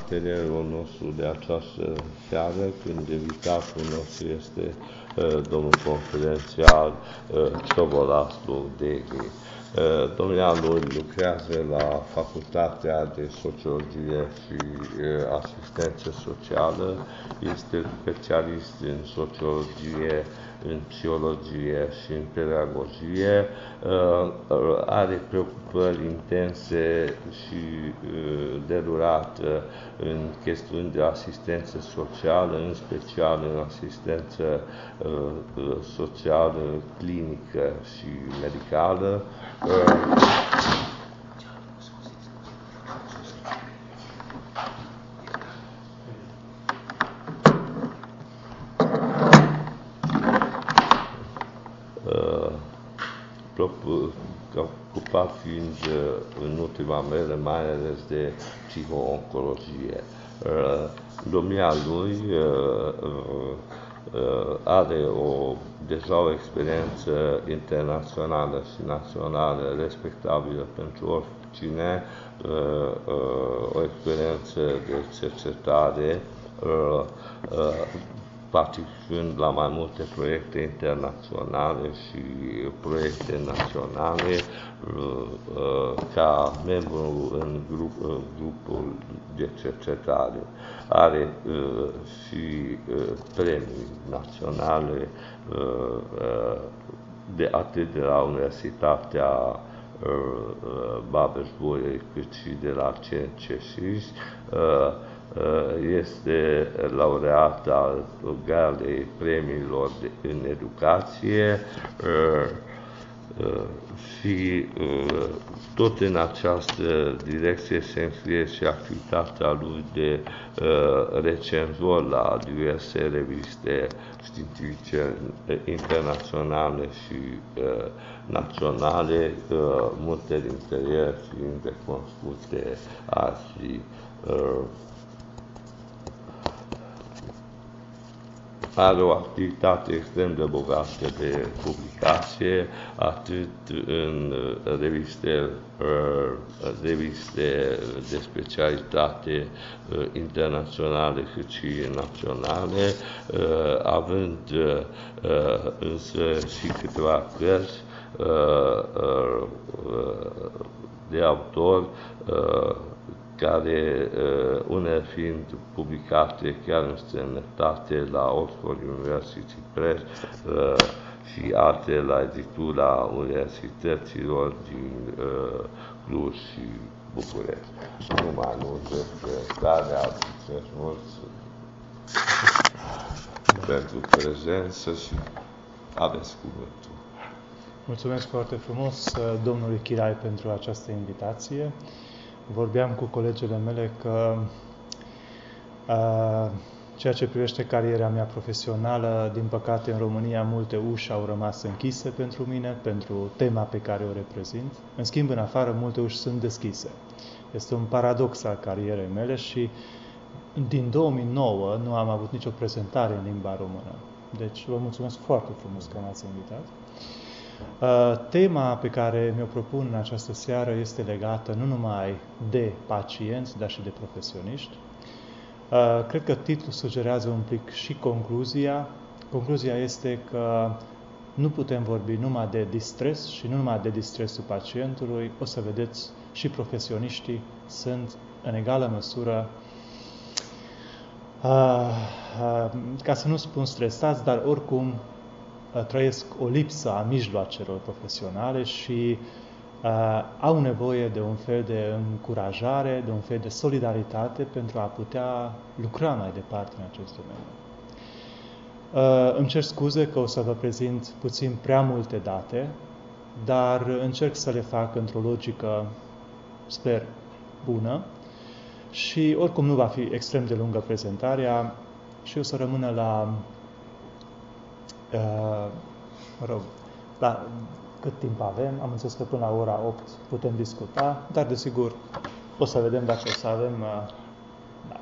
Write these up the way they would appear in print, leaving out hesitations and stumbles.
partenerul nostru de această seară, când invitatul nostru este domnul conferențial Ciobolaslu Deghi. Domnia lui lucrează la Facultatea de Sociologie și Asistență Socială, este specialist în sociologie, în psihologie și în pedagogie, are preocupări intense și de durată în chestiuni de asistență socială, în special în asistență socială, clinică și medicală. Ocupat fiind în ultima vreme mai ales de psihooncologie. Domnia lui are deja o experiență internațională și națională respectabilă pentru oricine, o experiență de cercetare, participând la mai multe proiecte internaționale și proiecte naționale, ca membru în grupul de cercetare. Are și premii naționale atât de la Universitatea Babeș-Bolyai cât și de la CNCSIS. Este laureat al Galei Premiilor în Educație și tot în această direcție se înscrie și activitatea lui de recenzor la diverse reviste științifice internaționale și naționale, multe dintre ele fiind recunoscute azi. Are o activitate extrem de bogată de publicație, atât în reviste de specialitate internaționale cât și naționale, având însă și câteva cărți de autor, care unele fiind publicate chiar în străinătate la Oxford University Press și alte la editura universităților din Cluj și București. Nu mai mult despre starea, mulțumesc mult pentru prezență și aveți cuvântul. Mulțumesc foarte frumos domnului Chirai pentru această invitație. Vorbeam cu colegele mele că ceea ce privește cariera mea profesională, din păcate în România multe uși au rămas închise pentru mine, pentru tema pe care o reprezint. În schimb, în afară, multe uși sunt deschise. Este un paradox al carierei mele și din 2009 nu am avut nicio prezentare în limba română. Deci vă mulțumesc foarte frumos că m-ați invitat. Tema pe care mi-o propun în această seară este legată nu numai de pacienți, dar și de profesioniști. Cred că titlul sugerează un pic și concluzia. Concluzia este că nu putem vorbi numai de distres și nu numai de distresul pacientului. O să vedeți, și profesioniștii sunt în egală măsură, ca să nu spun stresați, dar oricum trăiesc o lipsă a mijloacelor profesionale și au nevoie de un fel de încurajare, de un fel de solidaritate pentru a putea lucra mai departe în acest domeniu. Îmi cer scuze că o să vă prezint puțin prea multe date, dar încerc să le fac într-o logică, sper, bună și oricum nu va fi extrem de lungă prezentarea și o să rămână la la cât timp avem. Am înțeles că până la ora 8 putem discuta, dar desigur o să vedem dacă o să avem... Da.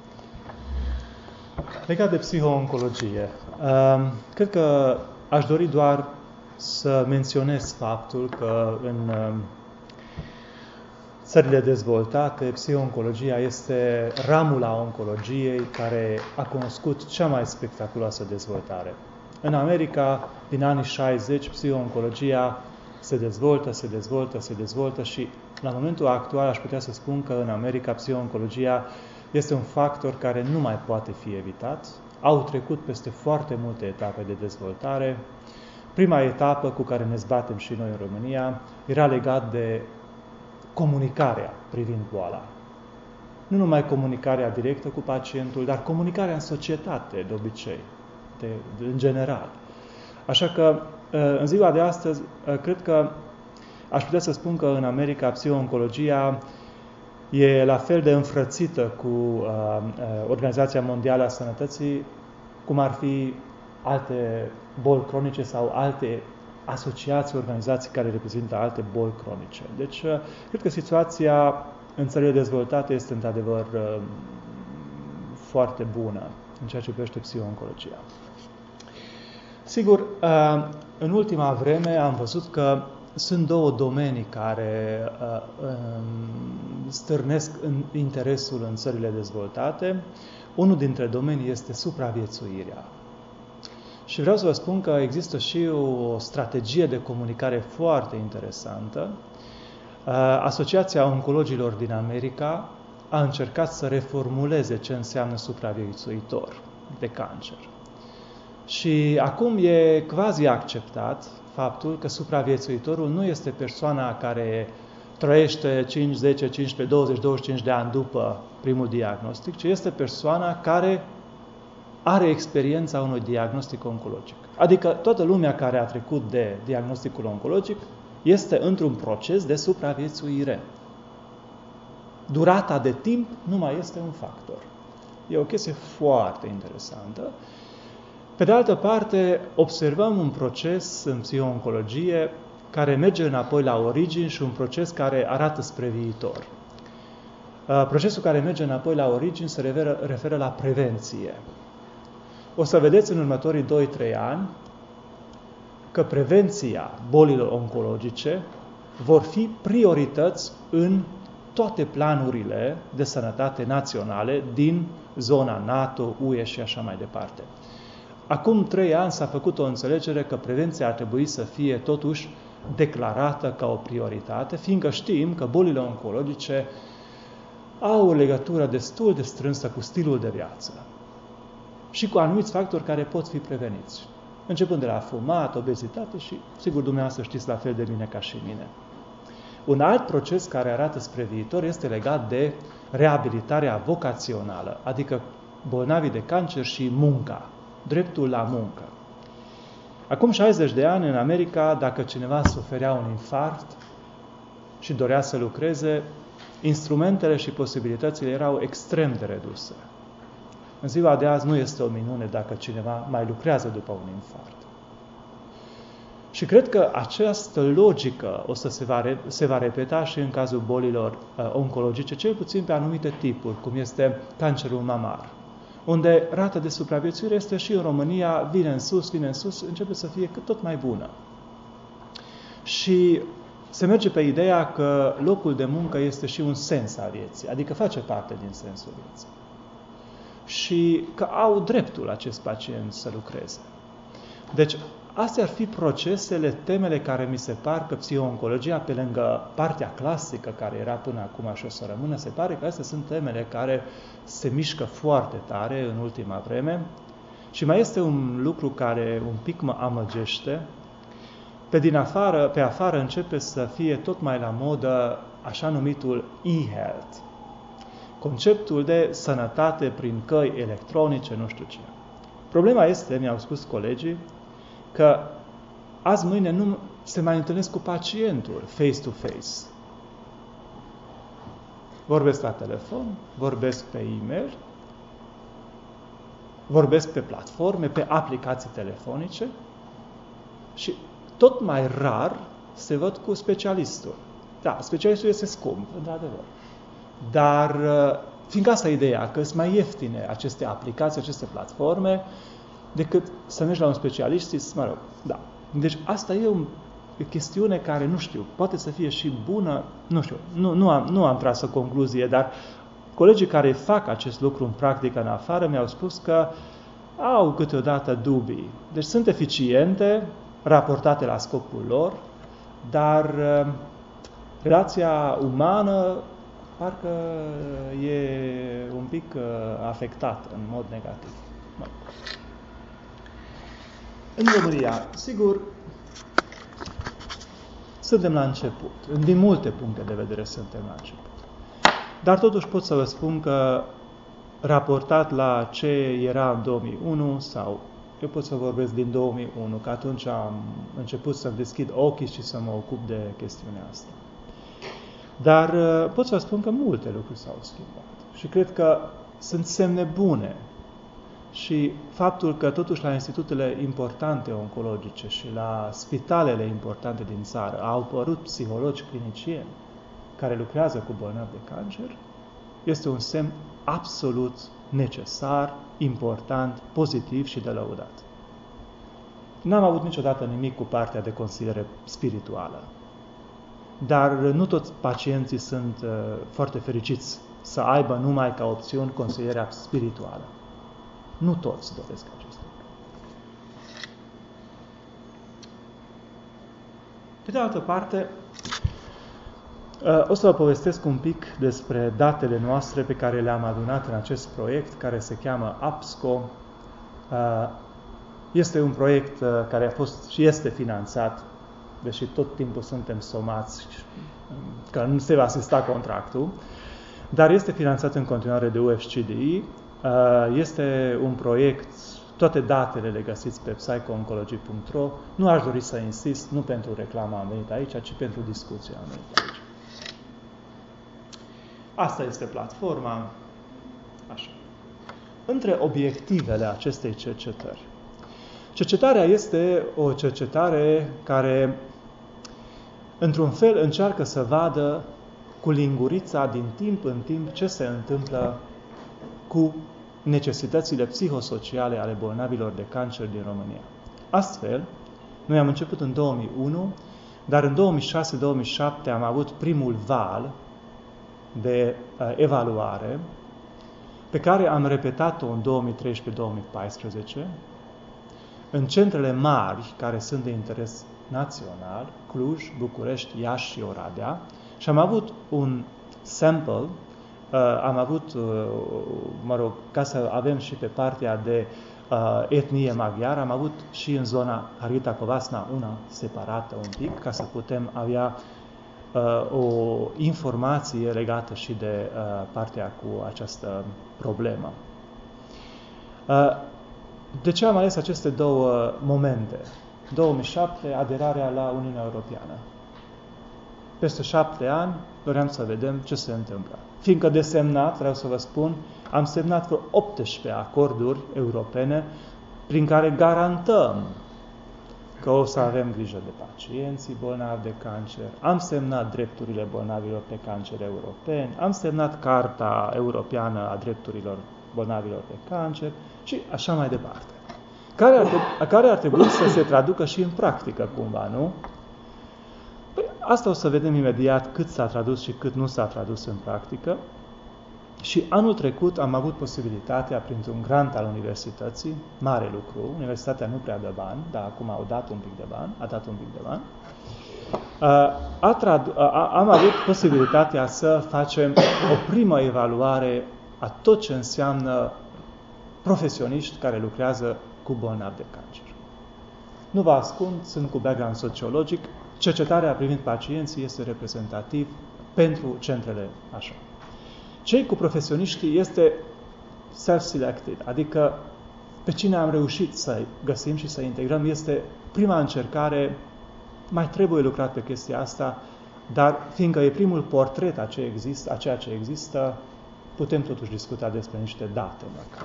Legat de psihooncologie, cred că aș dori doar să menționez faptul că în țările dezvoltate, psihoncologia este ramul a oncologiei care a cunoscut cea mai spectaculoasă dezvoltare. În America, din anii 60, psihoncologia se dezvoltă și la momentul actual aș putea să spun că în America psihoncologia este un factor care nu mai poate fi evitat. Au trecut peste foarte multe etape de dezvoltare. Prima etapă cu care ne zbatem și noi în România era legat de comunicarea privind boala. Nu numai comunicarea directă cu pacientul, dar comunicarea în societate, de obicei, în general. Așa că, în ziua de astăzi, cred că aș putea să spun că în America psihoncologia e la fel de înfrățită cu Organizația Mondială a Sănătății, cum ar fi alte boli cronice sau alte asociații, organizații care reprezintă alte boli cronice. Deci, cred că situația în țările dezvoltate este într-adevăr foarte bună în ceea ce privește psihoncologia. Sigur, în ultima vreme am văzut că sunt două domenii care stârnesc interesul în țările dezvoltate. Unul dintre domenii este supraviețuirea. Și vreau să vă spun că există și o strategie de comunicare foarte interesantă. Asociația Oncologilor din America a încercat să reformuleze ce înseamnă supraviețuitor de cancer. Și acum e quasi acceptat faptul că supraviețuitorul nu este persoana care trăiește 5, 10, 15, 20, 25 de ani după primul diagnostic, ci este persoana care are experiența unui diagnostic oncologic. Adică toată lumea care a trecut de diagnosticul oncologic este într-un proces de supraviețuire. Durata de timp nu mai este un factor. E o chestie foarte interesantă. Pe de altă parte, observăm un proces în psihooncologie care merge înapoi la origini și un proces care arată spre viitor. Procesul care merge înapoi la origini se referă la prevenție. O să vedeți în următorii 2-3 ani că prevenția bolilor oncologice vor fi priorități în toate planurile de sănătate naționale din zona NATO, UE și așa mai departe. Acum 3 ani s-a făcut o înțelegere că prevenția ar trebui să fie totuși declarată ca o prioritate, fiindcă știm că bolile oncologice au o legătură destul de strânsă cu stilul de viață și cu anumiți factori care pot fi preveniți, începând de la fumat, obezitate și, sigur, dumneavoastră știți la fel de bine ca și mine. Un alt proces care arată spre viitor este legat de reabilitarea vocațională, adică bolnavii de cancer și munca, dreptul la muncă. Acum 60 de ani, în America, dacă cineva suferea un infarct și dorea să lucreze, instrumentele și posibilitățile erau extrem de reduse. În ziua de azi nu este o minune dacă cineva mai lucrează după un infarct. Și cred că această logică o să se va repeta și în cazul bolilor oncologice, cel puțin pe anumite tipuri, cum este cancerul mamar, unde rata de supraviețuire este și în România, vine în sus, începe să fie tot mai bună. Și se merge pe ideea că locul de muncă este și un sens al vieții, adică face parte din sensul vieții. Și că au dreptul acest pacient să lucreze. Deci, astea ar fi procesele, temele care mi se par că psihooncologia, pe lângă partea clasică care era până acum și o să rămână, se pare că astea sunt temele care se mișcă foarte tare în ultima vreme. Și mai este un lucru care un pic mă amăgește. Pe afară începe să fie tot mai la modă așa numitul e-health. Conceptul de sănătate prin căi electronice, nu știu ce. Problema este, mi-au spus colegii, că azi-mâine nu se mai întâlnesc cu pacientul face-to-face. Vorbesc la telefon, vorbesc pe e-mail, vorbesc pe platforme, pe aplicații telefonice și tot mai rar se văd cu specialistul. Da, specialistul este scump, într-adevăr. Dar, fiindcă asta e ideea, că sunt mai ieftine aceste aplicații, aceste platforme, decât să mergi la un specialist și mă rog, da. Deci asta e o chestiune care, nu știu, poate să fie și bună, nu știu, nu am tras o concluzie, dar colegii care fac acest lucru în practică în afară mi-au spus că au câteodată dubii. Deci sunt eficiente, raportate la scopul lor, dar relația umană parcă e un pic afectată în mod negativ. În România, sigur, suntem la început. Din multe puncte de vedere suntem la început. Dar totuși pot să vă spun că raportat la ce era în 2001 sau eu pot să vorbesc din 2001, că atunci am început să-mi deschid ochii și să mă ocup de chestiunea asta. Dar pot să vă spun că multe lucruri s-au schimbat. Și cred că sunt semne bune. Și faptul că totuși la institutele importante oncologice și la spitalele importante din țară au apărut psihologi clinicieni care lucrează cu bolnavi de cancer, este un semn absolut necesar, important, pozitiv și de lăudat. N-am avut niciodată nimic cu partea de consiliere spirituală, dar nu toți pacienții sunt foarte fericiți să aibă numai ca opțiuni consilierea spirituală. Nu toți doresc acest lucru. Pe de altă parte, o să vă povestesc un pic despre datele noastre pe care le-am adunat în acest proiect, care se cheamă APSCO. Este un proiect care a fost și este finanțat, deși tot timpul suntem somați că nu se va asista contractul, dar este finanțat în continuare de UFCDI. Este un proiect, toate datele le găsiți pe psychooncology.ro. Nu aș dori să insist, nu pentru reclamă am venit aici, ci pentru discuție am venit aici. Asta este platforma. Așa. Între obiectivele acestei cercetări. Cercetarea este o cercetare care, într-un fel, încearcă să vadă cu lingurița din timp în timp ce se întâmplă cu necesitățile psihosociale ale bolnavilor de cancer din România. Astfel, noi am început în 2001, dar în 2006-2007 am avut primul val de evaluare, pe care am repetat-o în 2013-2014, în centrele mari care sunt de interes național, Cluj, București, Iași și Oradea, și am avut un sample, am avut, ca să avem și pe partea de etnie maghiară, am avut și în zona Harghita Covasna una separată un pic, ca să putem avea o informație legată și de partea cu această problemă. De ce am ales aceste două momente? 2007, aderarea la Uniunea Europeană. Peste 7 ani, doream să vedem ce se întâmplă. Fiindcă de semnat, vreau să vă spun, am semnat vreo 18 acorduri europene prin care garantăm că o să avem grijă de pacienții bolnavi de cancer, am semnat drepturile bolnavilor de cancer europeni, am semnat Carta Europeană a Drepturilor Bolnavilor de Cancer și așa mai departe. Care ar trebui să se traducă și în practică cumva, nu? Păi, asta o să vedem imediat cât s-a tradus și cât nu s-a tradus în practică. Și anul trecut am avut posibilitatea, printr-un grant al universității, mare lucru, universitatea nu prea dă bani, dar acum au dat un pic de bani, am avut posibilitatea să facem o primă evaluare a tot ce înseamnă profesioniști care lucrează cu bolnavi de cancer. Nu vă ascund, sunt cu background sociologic, cercetarea privind pacienții este reprezentativ pentru centrele așa. Cei cu profesioniștii este self-selected, adică pe cine am reușit să găsim și să integrăm este prima încercare, mai trebuie lucrat pe chestia asta, dar fiindcă e primul portret a ceea ce există, putem totuși discuta despre niște date măcar.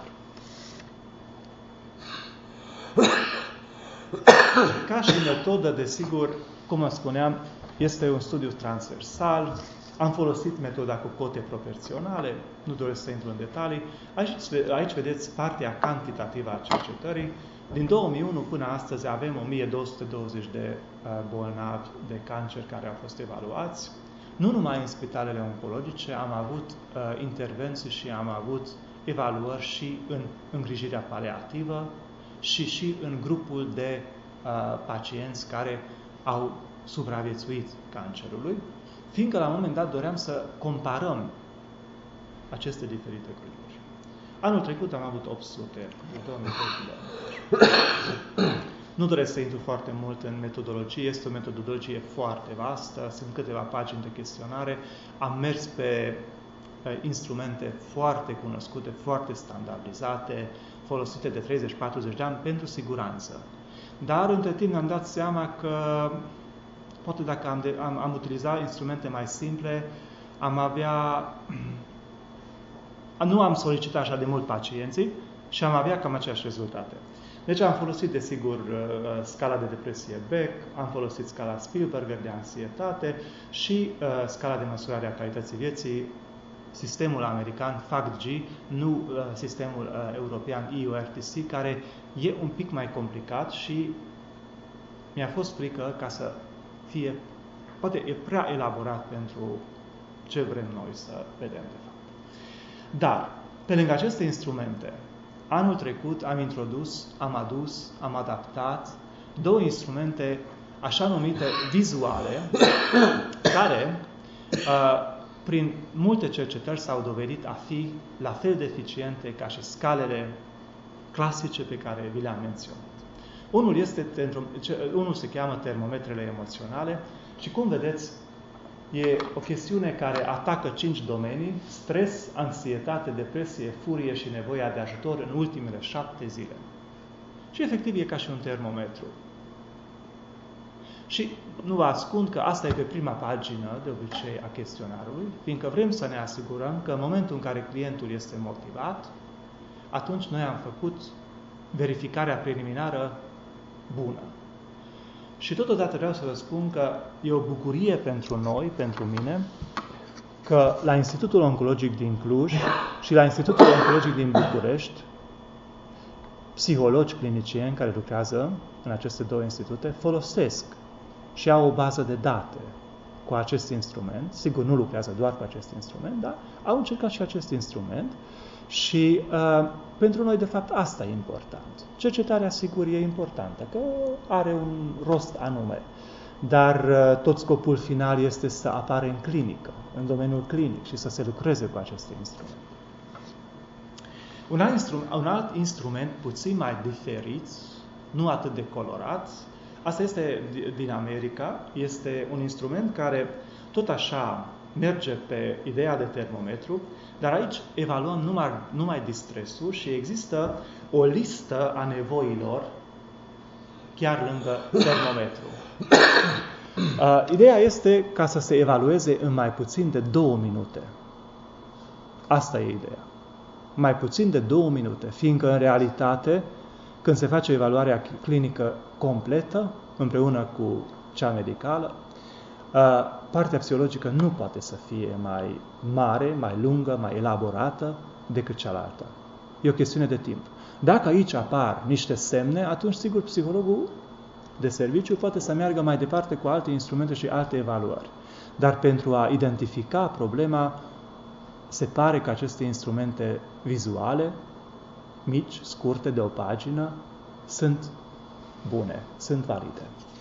Ca și metodă, desigur, cum spuneam, este un studiu transversal, Am folosit metoda cu cote proporționale, nu doresc să intru în detalii. Aici vedeți partea cantitativă a cercetării. Din 2001 până astăzi avem 1220 de bolnavi de cancer care au fost evaluați. Nu numai în spitalele oncologice, am avut intervenții și am avut evaluări și în îngrijirea paliativă și în grupul de pacienți care au supraviețuit cancerului, fiindcă la un moment dat doream să comparăm aceste diferite grupuri. Anul trecut am avut 800, în 2020. Nu doresc să intru foarte mult în metodologie, este o metodologie foarte vastă, sunt câteva pagini de chestionare, am mers pe instrumente foarte cunoscute, foarte standardizate, folosite de 30-40 de ani pentru siguranță. Dar între timp ne-am dat seama că poate dacă am utilizat instrumente mai simple, nu am solicitat așa de mult pacienții și am avea cam aceeași rezultate. Deci am folosit, desigur, scala de depresie Beck, am folosit scala Spielberger de anxietate și scala de măsurare a calității vieții, sistemul american FACT-G, nu sistemul european EURTC, care e un pic mai complicat și mi-a fost frică ca să fie, poate e prea elaborat pentru ce vrem noi să vedem de fapt. Dar, pe lângă aceste instrumente, anul trecut am adaptat două instrumente așa numite vizuale, care prin multe cercetări s-au dovedit a fi la fel de eficiente ca și scalele clasice pe care vi le-am menționat. Unul se cheamă termometrele emoționale și, cum vedeți, e o chestiune care atacă 5 domenii: stres, anxietate, depresie, furie și nevoia de ajutor în ultimele 7 zile. Și efectiv e ca și un termometru. Și nu vă ascund că asta e pe prima pagină, de obicei, a chestionarului, fiindcă vrem să ne asigurăm că în momentul în care clientul este motivat, atunci noi am făcut verificarea preliminară bună. Și totodată vreau să vă spun că e o bucurie pentru noi, pentru mine, că la Institutul Oncologic din Cluj și la Institutul Oncologic din București, psihologi clinicieni care lucrează în aceste două institute folosesc și au o bază de date cu acest instrument. Sigur, nu lucrează doar cu acest instrument, dar au încercat și acest instrument și pentru noi, de fapt, asta e important. Cercetarea, sigur, e importantă, că are un rost anume, dar tot scopul final este să apară în clinică, în domeniul clinic și să se lucreze cu aceste instrumente. Un alt instrument puțin mai diferit, nu atât de colorat, asta este din America, este un instrument care tot așa merge pe ideea de termometru, dar aici evaluăm numai distresul și există o listă a nevoilor chiar lângă termometru. Ideea este ca să se evalueze în mai puțin de 2 minute. Asta e ideea. Mai puțin de 2 minute, fiindcă în realitate, când se face evaluarea clinică completă, împreună cu cea medicală, partea psihologică nu poate să fie mai mare, mai lungă, mai elaborată decât cealaltă. E o chestiune de timp. Dacă aici apar niște semne, atunci, sigur, psihologul de serviciu poate să meargă mai departe cu alte instrumente și alte evaluări. Dar pentru a identifica problema, se pare că aceste instrumente vizuale, mici, scurte, de o pagină, sunt bune, sunt valide.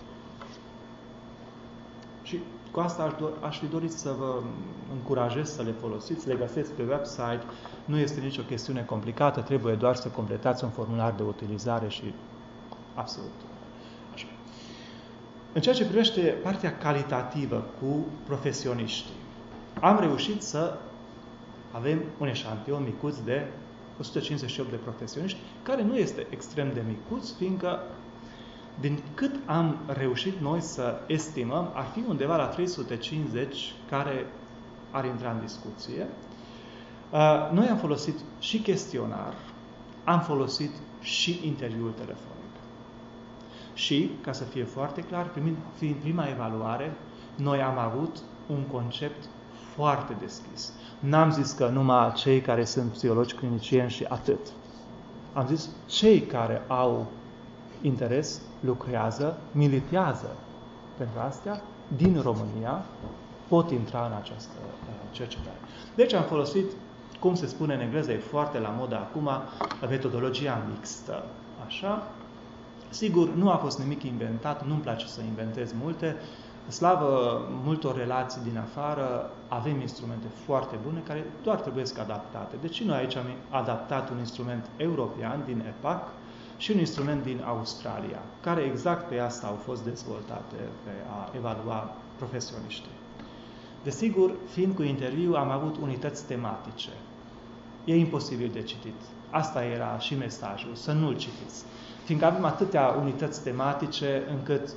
Și cu asta aș fi dorit să vă încurajez să le folosiți, le găsiți pe website, nu este nicio chestiune complicată, trebuie doar să completați un formular de utilizare și absolut. Așa. În ceea ce privește partea calitativă cu profesioniștii, am reușit să avem un eșantion micuț de 158 de profesioniști, care nu este extrem de micuț, fiindcă din cât am reușit noi să estimăm, ar fi undeva la 350 care ar intra în discuție. Noi am folosit și chestionar, am folosit și interviul telefonic. Și, ca să fie foarte clar, fiind prima evaluare, noi am avut un concept foarte deschis. N-am zis că numai cei care sunt psihologi clinicieni și atât. Am zis, cei care au interes, lucrează, militează pentru astea, din România, pot intra în această cercetare. Deci am folosit, cum se spune în engleză, e foarte la modă acum, metodologia mixtă. Așa? Sigur, nu a fost nimic inventat, nu-mi place să inventez multe. Slavă multor relații din afară, avem instrumente foarte bune care doar trebuie să adaptate. Deci noi aici am adaptat un instrument european din EPAC și un instrument din Australia, care exact pe asta au fost dezvoltate, pe a evalua profesioniștii. Desigur, fiind cu interviu, am avut unități tematice. E imposibil de citit. Asta era și mesajul, să nu-l citiți. Fiindcă avem atâtea unități tematice încât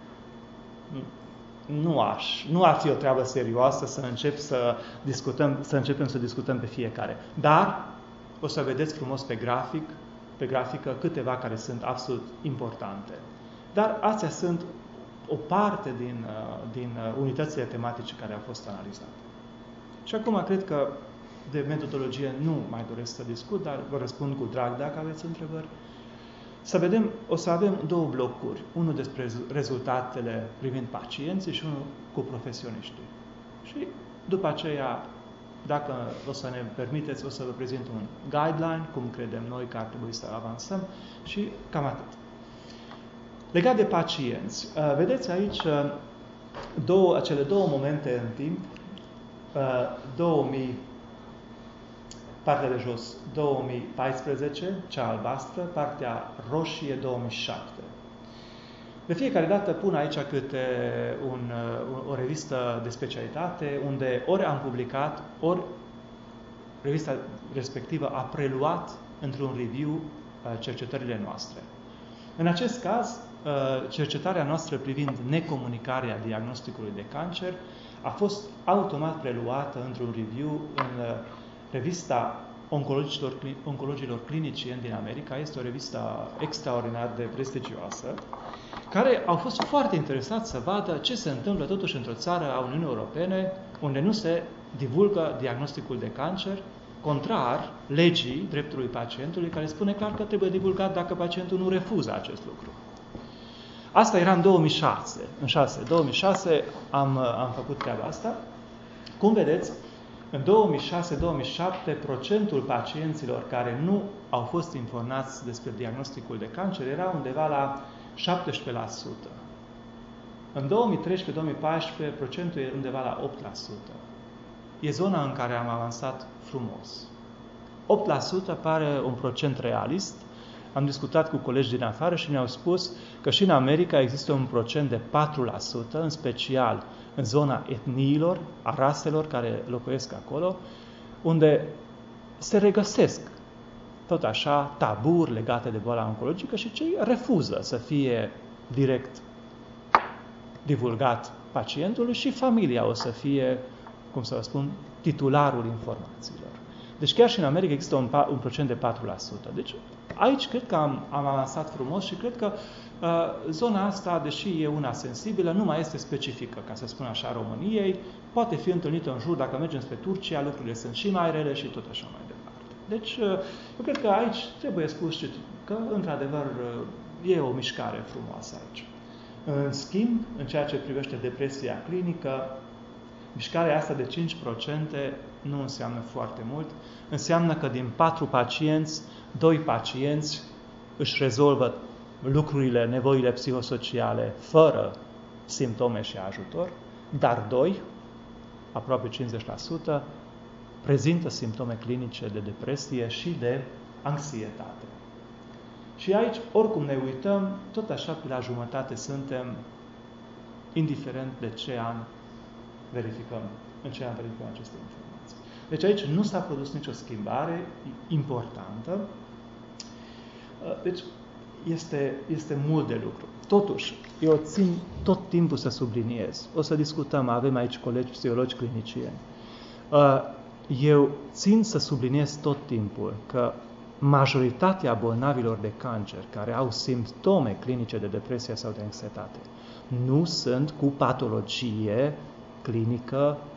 nu ar fi o treabă serioasă să începem să discutăm pe fiecare. Dar o să vedeți frumos pe grafică câteva care sunt absolut importante. Dar astea sunt o parte din unitățile tematice care au fost analizate. Și acum cred că de metodologie nu mai doresc să discut, dar vă răspund cu drag dacă aveți întrebări. Să vedem, o să avem două blocuri. Unul despre rezultatele privind pacienții și unul cu profesioniștii. Și după aceea, dacă o să ne permiteți, o să vă prezint un guideline, cum credem noi că ar trebui să avansăm și cam atât. Legat de pacienți, vedeți aici cele două momente în timp, 2000, partea de jos 2014, cea albastră, partea roșie 2007. De fiecare dată pun aici câte o revistă de specialitate, unde ori am publicat, ori revista respectivă a preluat într-un review cercetările noastre. În acest caz, cercetarea noastră privind necomunicarea diagnosticului de cancer a fost automat preluată într-un review în revista oncologilor clinicieni din America. Este o revistă extraordinar de prestigioasă, care au fost foarte interesați să vadă ce se întâmplă totuși într-o țară a Uniunii Europene unde nu se divulgă diagnosticul de cancer, contrar legii dreptului pacientului, care spune clar că trebuie divulgat dacă pacientul nu refuză acest lucru. Asta era în 2006. În 2006 am făcut treaba asta. Cum vedeți, în 2006-2007, procentul pacienților care nu au fost informați despre diagnosticul de cancer era undeva la 17%. În 2013-2014, procentul e undeva la 8%. E zona în care am avansat frumos. 8% pare un procent realist. Am discutat cu colegi din afară și ne-au spus că și în America există un procent de 4%, în special în zona etniilor, a raselor care locuiesc acolo, unde se regăsesc tot așa taburi legate de boala oncologică și cei refuză să fie direct divulgat pacientului și familia o să fie, cum să vă spun, titularul informațiilor. Deci chiar și în America există un procent de 4%. Deci aici cred că am avansat frumos și cred că zona asta, deși e una sensibilă, nu mai este specifică, ca să spun așa, României. Poate fi întâlnită în jur, dacă mergem spre Turcia, lucrurile sunt și mai rele și tot așa mai departe. Deci, eu cred că aici trebuie spus că, într-adevăr, e o mișcare frumoasă aici. În schimb, în ceea ce privește depresia clinică, mișcarea asta de 5% nu înseamnă foarte mult. Înseamnă că din 4 pacienți, 2 pacienți își rezolvă lucrurile, nevoile psihosociale fără simptome și ajutor, dar 2, aproape 50%, prezintă simptome clinice de depresie și de anxietate. Și aici, oricum ne uităm, tot așa pe la jumătate suntem, indiferent de ce an verificăm, în ce an verificăm aceste informații. Deci aici nu s-a produs nicio schimbare importantă. Deci este mult de lucru. Totuși, eu țin tot timpul să subliniez. O să discutăm, avem aici colegi psihologi clinicieni. Eu țin să subliniez tot timpul că majoritatea bolnavilor de cancer care au simptome clinice de depresie sau de anxietate nu sunt cu patologie clinică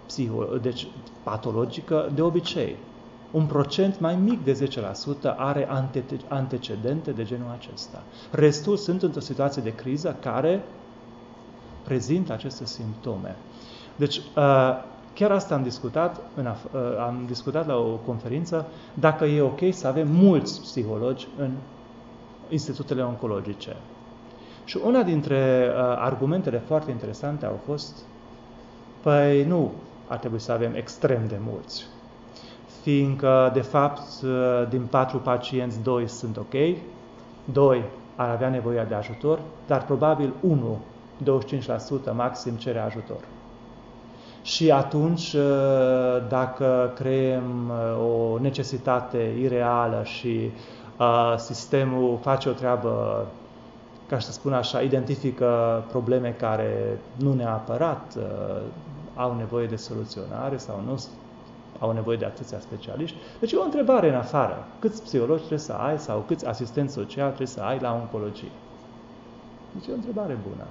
deci patologică de obicei. Un procent mai mic de 10% are antecedente de genul acesta. Restul sunt într-o situație de criză care prezintă aceste simptome. Deci, chiar asta am discutat la o conferință, dacă e ok să avem mulți psihologi în institutele oncologice. Și una dintre argumentele foarte interesante au fost, păi nu ar trebui să avem extrem de mulți, fiindcă, de fapt, din 4 pacienți, 2 sunt ok, 2 ar avea nevoie de ajutor, dar probabil 1, 25% maxim cere ajutor. Și atunci, dacă creăm o necesitate ireală și sistemul face o treabă, ca să spun așa, identifică probleme care nu neapărat au nevoie de soluționare sau nu au nevoie de atâția specialiști. Deci e o întrebare în afară. Câți psihologi trebuie să ai sau câți asistenți sociali trebuie să ai la oncologie? Deci e o întrebare bună.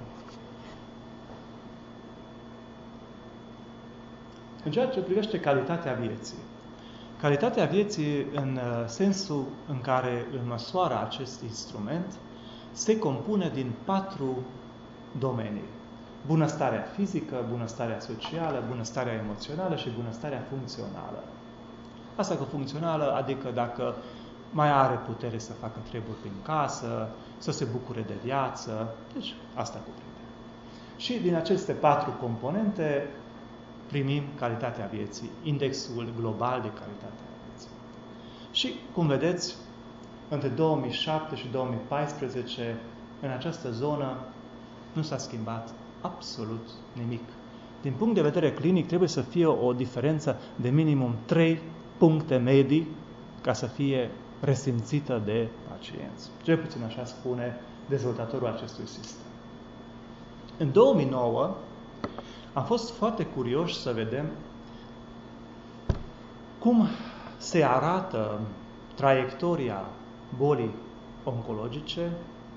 În ceea ce privește calitatea vieții. Calitatea vieții, în sensul în care îl măsoară acest instrument, se compune din 4 domenii. Bunăstarea fizică, bunăstarea socială, bunăstarea emoțională și bunăstarea funcțională. Asta cu funcțională, adică dacă mai are putere să facă treburi prin casă, să se bucure de viață, deci asta cuprinde. Și din aceste 4 componente primim calitatea vieții, indexul global de calitate a vieții. Și, cum vedeți, între 2007 și 2014, în această zonă, nu s-a schimbat absolut nimic. Din punct de vedere clinic, trebuie să fie o diferență de minimum 3 puncte medii ca să fie resimțită de pacienți. Cel puțin așa spune dezvoltatorul acestui sistem. În 2009, am fost foarte curioși să vedem cum se arată traiectoria bolii oncologice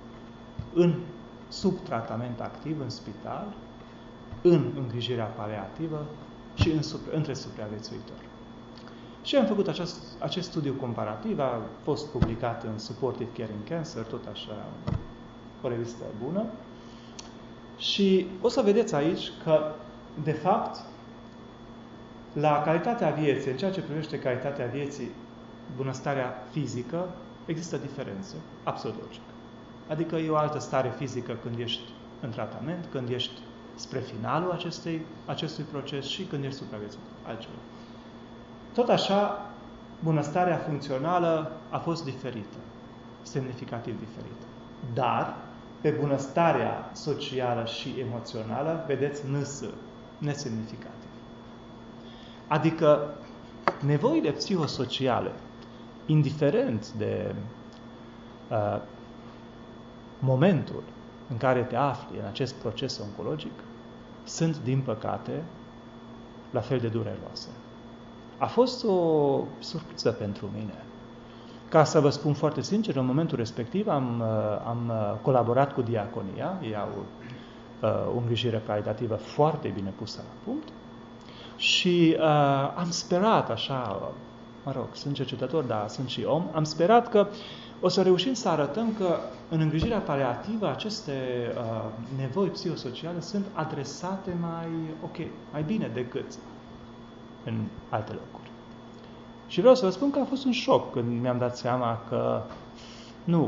sub tratament activ în spital, în îngrijirea paliativă și între supraviețuitori. Și am făcut acest studiu comparativ, a fost publicat în Supportive Care in Cancer, tot așa, o revistă bună. Și o să vedeți aici că, de fapt, la calitatea vieții, în ceea ce privește calitatea vieții, bunăstarea fizică, există diferențe, absolut logică. Adică e o altă stare fizică când ești în tratament, când ești spre finalul acestui proces și când ești supraviețuitor, altceva. Tot așa, bunăstarea funcțională a fost diferită, semnificativ diferită. Dar, pe bunăstarea socială și emoțională, vedeți nesemnificativ. Adică, nevoile psihosociale, indiferent de momentul în care te afli în acest proces oncologic, sunt, din păcate, la fel de dureroase. A fost o surpriză pentru mine. Ca să vă spun foarte sincer, în momentul respectiv am colaborat cu Diaconia, ei au o îngrijire calitativă foarte bine pusă la punct și am sperat așa, sunt cercetător, dar sunt și om, am sperat că o să reușim să arătăm că în îngrijirea paliativă aceste nevoi psihosociale sunt adresate mai bine decât în alte locuri. Și vreau să vă spun că a fost un șoc când mi-am dat seama că nu.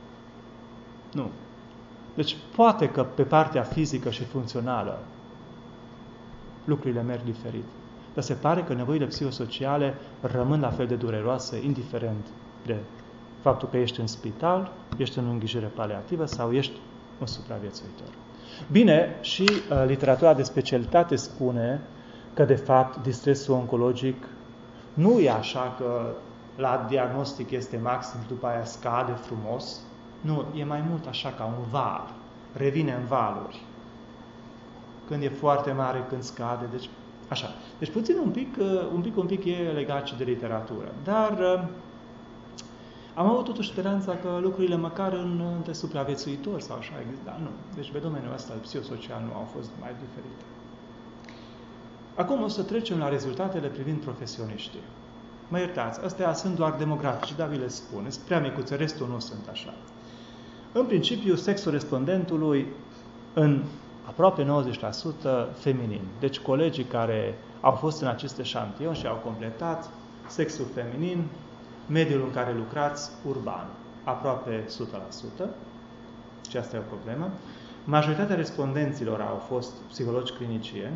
Deci poate că pe partea fizică și funcțională lucrurile merg diferit. Dar se pare că nevoile psihosociale rămân la fel de dureroase, indiferent de faptul că ești în spital, ești în îngrijire paliativă sau ești un supraviețuitor. Bine, și literatura de specialitate spune că, de fapt, distresul oncologic nu e așa că la diagnostic este maxim, după aia scade frumos. Nu, e mai mult așa ca un val. Revine în valuri. Când e foarte mare, când scade, deci așa. Deci puțin un pic e legat și de literatură. Dar am avut totuși speranța că lucrurile măcar între supraviețuitori sau așa există, dar nu. Deci pe domeniul ăsta psihosocial nu au fost mai diferite. Acum o să trecem la rezultatele privind profesioniștii. Mă iertați, astea sunt doar demografici, dar vi le spun, sunt prea micuțe, restul nu sunt așa. În principiu, sexul respondentului în aproape 90% feminin. Deci colegii care au fost în aceste șantion și au completat, sexul feminin, mediul în care lucrați, urban, aproape 100%, și asta e o problemă. Majoritatea respondenților au fost psihologi clinicieni,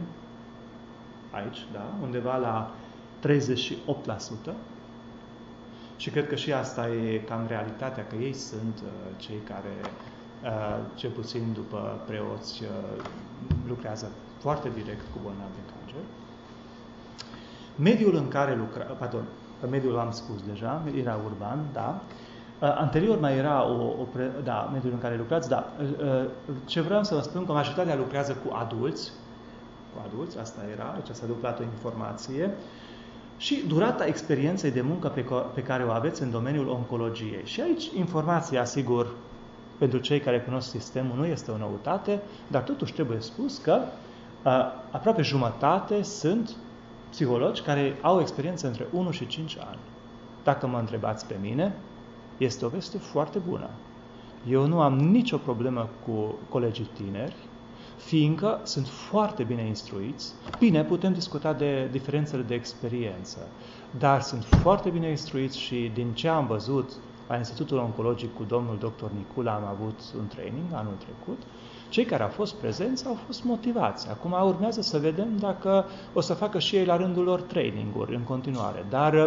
aici, da, undeva la 38%, și cred că și asta e cam realitatea, că ei sunt cei care, cel puțin după preoți, lucrează foarte direct cu bolnavi de cancer. Mediul în care mediul am spus deja, era urban, da. Anterior mai era mediul în care lucrați, da. Ce vreau să vă spun, că majoritatea lucrează cu adulți, asta era, aici s-a dublat o informație, și durata experienței de muncă pe care o aveți în domeniul oncologiei. Și aici informația, sigur, pentru cei care cunosc sistemul, nu este o noutate, dar totuși trebuie spus că aproape jumătate sunt psihologi care au experiență între 1 și 5 ani. Dacă mă întrebați pe mine, este o veste foarte bună. Eu nu am nicio problemă cu colegii tineri, fiindcă sunt foarte bine instruiți. Bine, putem discuta de diferențele de experiență, dar sunt foarte bine instruiți și din ce am văzut la Institutul Oncologic cu domnul dr. Nicula, am avut un training anul trecut, cei care au fost prezenți au fost motivați. Acum urmează să vedem dacă o să facă și ei la rândul lor training-uri în continuare. Dar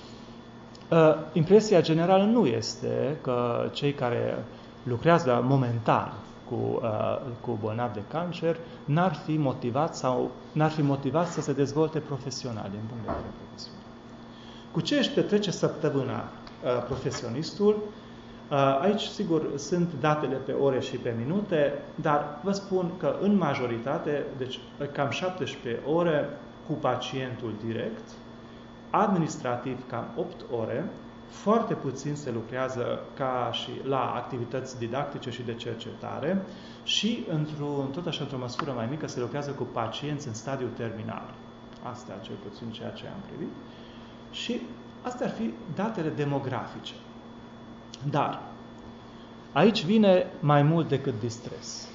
impresia generală nu este că cei care lucrează momentan cu bolnavi de cancer n-ar fi motivați să se dezvolte profesional, din punct de vedere profesional. Cu ce își petrece săptămâna profesionistul? Aici, sigur, sunt datele pe ore și pe minute, dar vă spun că în majoritate, deci cam 17 ore cu pacientul direct, administrativ cam 8 ore, foarte puțin se lucrează ca și la activități didactice și de cercetare și, tot așa, într-o măsură mai mică, se lucrează cu pacienți în stadiu terminal. Astea, cel puțin, ceea ce am privit. Și astea ar fi datele demografice. Dar aici vine mai mult decât distres.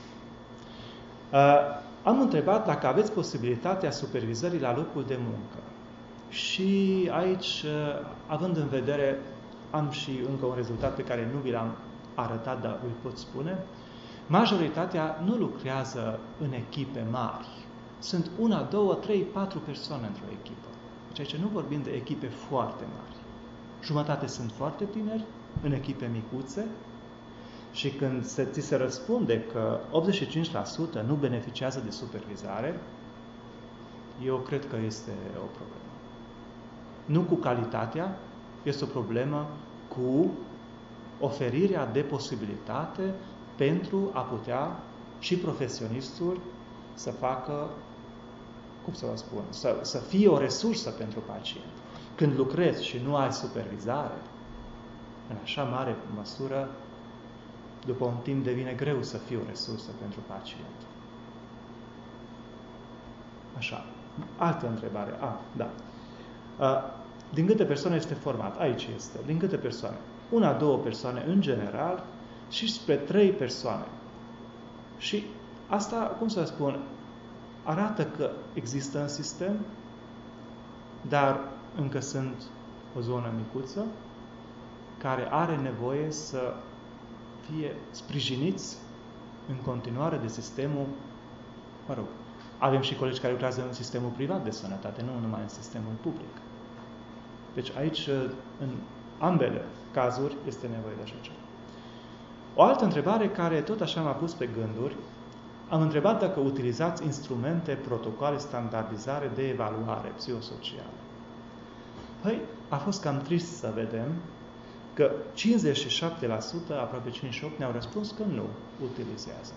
Am întrebat dacă aveți posibilitatea supervizării la locul de muncă. Și aici, având în vedere, am și încă un rezultat pe care nu vi l-am arătat, dar îl pot spune, majoritatea nu lucrează în echipe mari. Sunt 1, 2, 3, 4 persoane într-o echipă. Deci aici nu vorbim de echipe foarte mari. Jumătate sunt foarte tineri, în echipe micuțe, și când ți se răspunde că 85% nu beneficiază de supervizare, eu cred că este o problemă. Nu cu calitatea, este o problemă cu oferirea de posibilitate pentru a putea și profesionistul să facă, cum să vă spun, să fie o resursă pentru pacient. Când lucrezi și nu ai supervizare, în așa mare măsură, după un timp devine greu să fii o resursă pentru pacient. Așa. Altă întrebare. Da. Din câte persoane este format? Aici este. Din câte persoane? 1-2 persoane în general și spre 3 persoane. Și asta, cum să spun, arată că există în sistem, dar încă sunt o zonă micuță care are nevoie să fie sprijiniți în continuare de sistemul, avem și colegi care lucrează în sistemul privat de sănătate, nu numai în sistemul public. Deci aici, în ambele cazuri, este nevoie de așa ceva. O altă întrebare care tot așa m-a pus pe gânduri, am întrebat dacă utilizați instrumente, protocoale, standardizare de evaluare psihosocială. Păi, a fost cam trist să vedem că 57%, aproape 58%, ne-au răspuns că nu utilizează.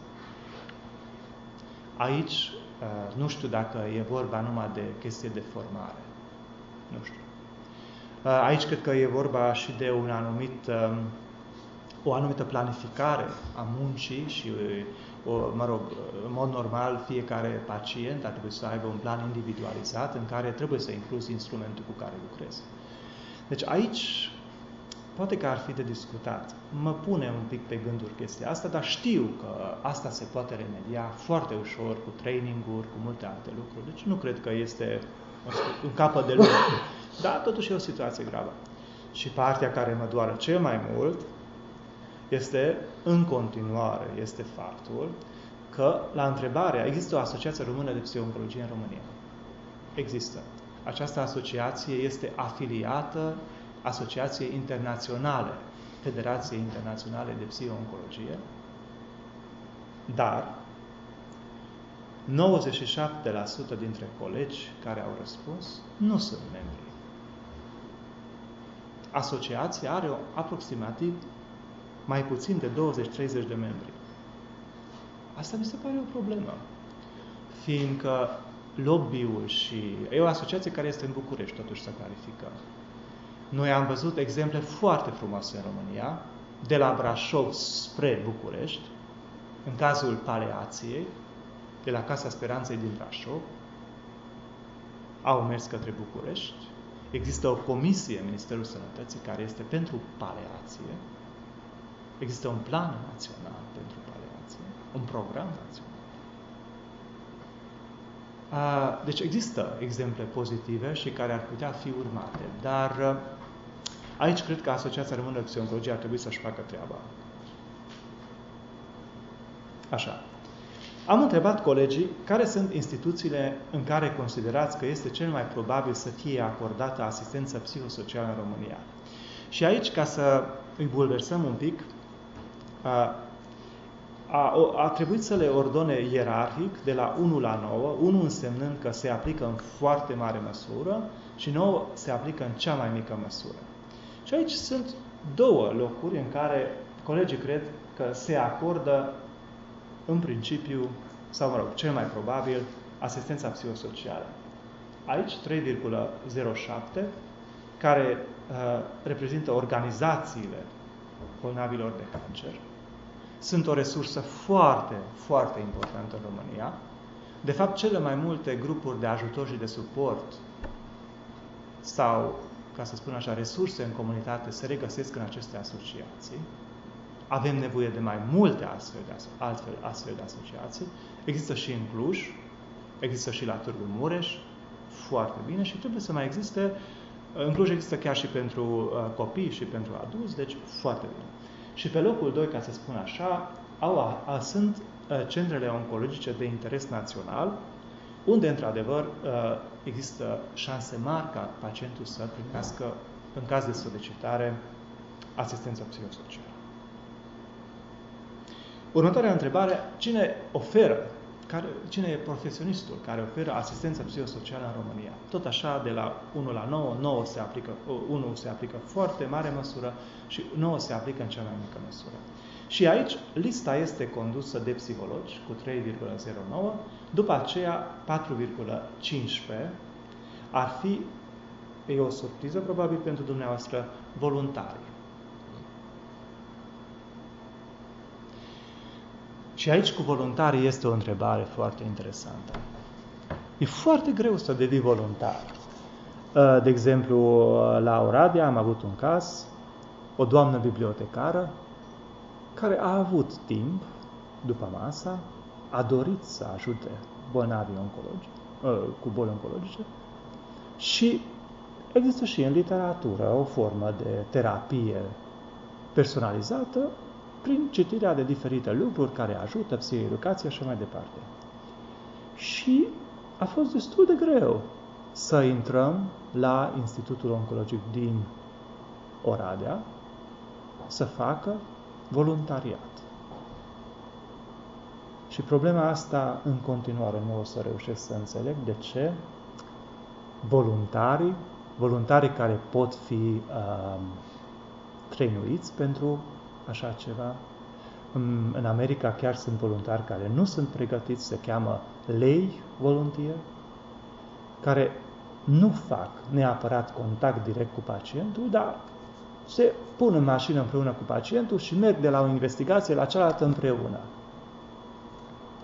Aici, nu știu dacă e vorba numai de chestie de formare. Nu știu. Aici cred că e vorba și de o anumită planificare a muncii și în mod normal, fiecare pacient ar trebui să aibă un plan individualizat în care trebuie să incluzi instrumentul cu care lucrezi. Deci aici poate că ar fi de discutat. Mă pune un pic pe gânduri chestia asta, dar știu că asta se poate remedia foarte ușor, cu training-uri, cu multe alte lucruri. Deci nu cred că este un capăt de lume. Dar totuși e o situație gravă. Și partea care mă doare cel mai mult este, în continuare, este faptul că, la întrebarea, există o asociație română de psihoncologie în România. Există. Această asociație este afiliată Asociației Internaționale, Federației Internaționale de Psihoncologie, dar 97% dintre colegi care au răspuns nu sunt membri. Asociația are aproximativ mai puțin de 20-30 de membri. Asta mi se pare o problemă, fiindcă lobby-ul și... E o asociație care este în București, totuși să clarificăm. Noi am văzut exemple foarte frumoase în România, de la Brașov spre București, în cazul Paleației, de la Casa Speranței din Brașov, au mers către București. Există o comisie în Ministerul Sănătății care este pentru paleație. Există un plan național pentru paleație, un program național. Deci există exemple pozitive și care ar putea fi urmate, dar aici cred că Asociația Română de Psihoncologie ar trebui să-și facă treaba. Așa. Am întrebat colegii care sunt instituțiile în care considerați că este cel mai probabil să fie acordată asistență psihosocială în România. Și aici, ca să îi bulversăm un pic, a trebuit să le ordone ierarhic de la 1 la 9, 1 însemnând că se aplică în foarte mare măsură și 9 se aplică în cea mai mică măsură. Și aici sunt două locuri în care colegii cred că se acordă în principiu, sau cel mai probabil, asistența psihosocială. Aici 3,07, care reprezintă organizațiile bolnavilor de cancer. Sunt o resursă foarte, foarte importantă în România. De fapt, cele mai multe grupuri de ajutor și de suport sau, ca să spun așa, resurse în comunitate se regăsesc în aceste asociații. Avem nevoie de mai multe astfel de asociații. Există și în Cluj, există și la Târgu Mureș, foarte bine, și trebuie să mai existe. În Cluj există chiar și pentru copii și pentru adulți, deci foarte bine. Și pe locul 2, ca să spun așa, sunt centrele oncologice de interes național, unde, într-adevăr, există șanse mari ca pacientul să primească, în caz de solicitare, asistență psihosocială. Următoarea întrebare: cine e profesionistul care oferă asistență psihosocială în România? Tot așa, de la 1 la 9, 1 se aplică foarte mare măsură și 9 se aplică în cea mai mică măsură. Și aici lista este condusă de psihologi cu 3,09, după aceea 4,15 ar fi, e o surpriză probabil pentru dumneavoastră, voluntarii. Și aici cu voluntarii este o întrebare foarte interesantă. E foarte greu să devii voluntar. De exemplu, la Oradea am avut un caz, o doamnă bibliotecară care a avut timp, după masa, a dorit să ajute bolnavii cu boli oncologice și există și în literatură o formă de terapie personalizată prin citirea de diferite lucruri care ajută, psihoeducația și mai departe. Și a fost destul de greu să intrăm la Institutul Oncologic din Oradea să facă voluntariat. Și problema asta în continuare nu o să reușesc să înțeleg de ce voluntarii care pot fi trăinuiți pentru așa ceva. În America chiar sunt voluntari care nu sunt pregătiți, se cheamă lay volunteer, care nu fac neapărat contact direct cu pacientul, dar se pun în mașină împreună cu pacientul și merg de la o investigație la cealaltă împreună.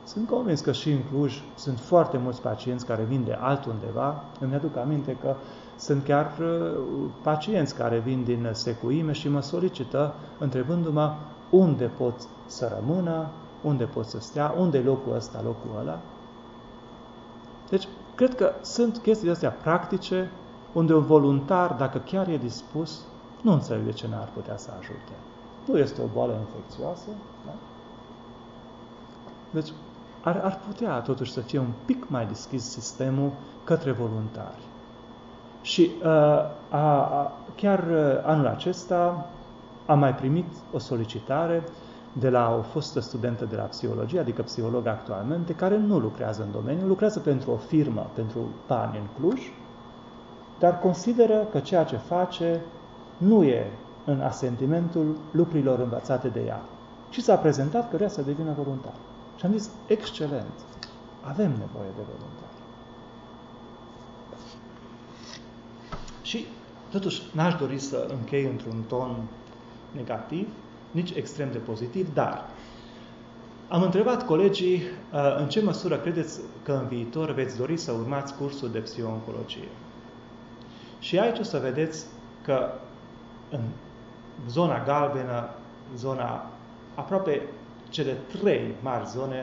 Sunt convins că și în Cluj sunt foarte mulți pacienți care vin de altundeva. Îmi aduc aminte că sunt chiar pacienți care vin din Secuime și mă solicită întrebându-mă unde pot să rămână, unde pot să stea, unde e locul ăsta, locul ăla. Deci, cred că sunt chestii astea practice unde un voluntar, dacă chiar e dispus, nu înțeleg de ce n-ar putea să ajute. Nu este o boală infecțioasă, da? Deci, ar putea totuși să fie un pic mai deschis sistemul către voluntari. Și chiar anul acesta am mai primit o solicitare de la o fostă studentă de la psihologie, adică psiholog actualmente, care nu lucrează în domeniu, lucrează pentru o firmă, pentru bani în Cluj, dar consideră că ceea ce face nu e în asentimentul lucrurilor învățate de ea. Și s-a prezentat că vrea să devină voluntar. Și am zis, excelent, avem nevoie de voluntari. Și, totuși, n-aș dori să închei într-un ton negativ, nici extrem de pozitiv, dar am întrebat colegii în ce măsură credeți că în viitor veți dori să urmați cursul de psiho-oncologie. Și aici o să vedeți că în zona galbenă, zona aproape cele 3 mari zone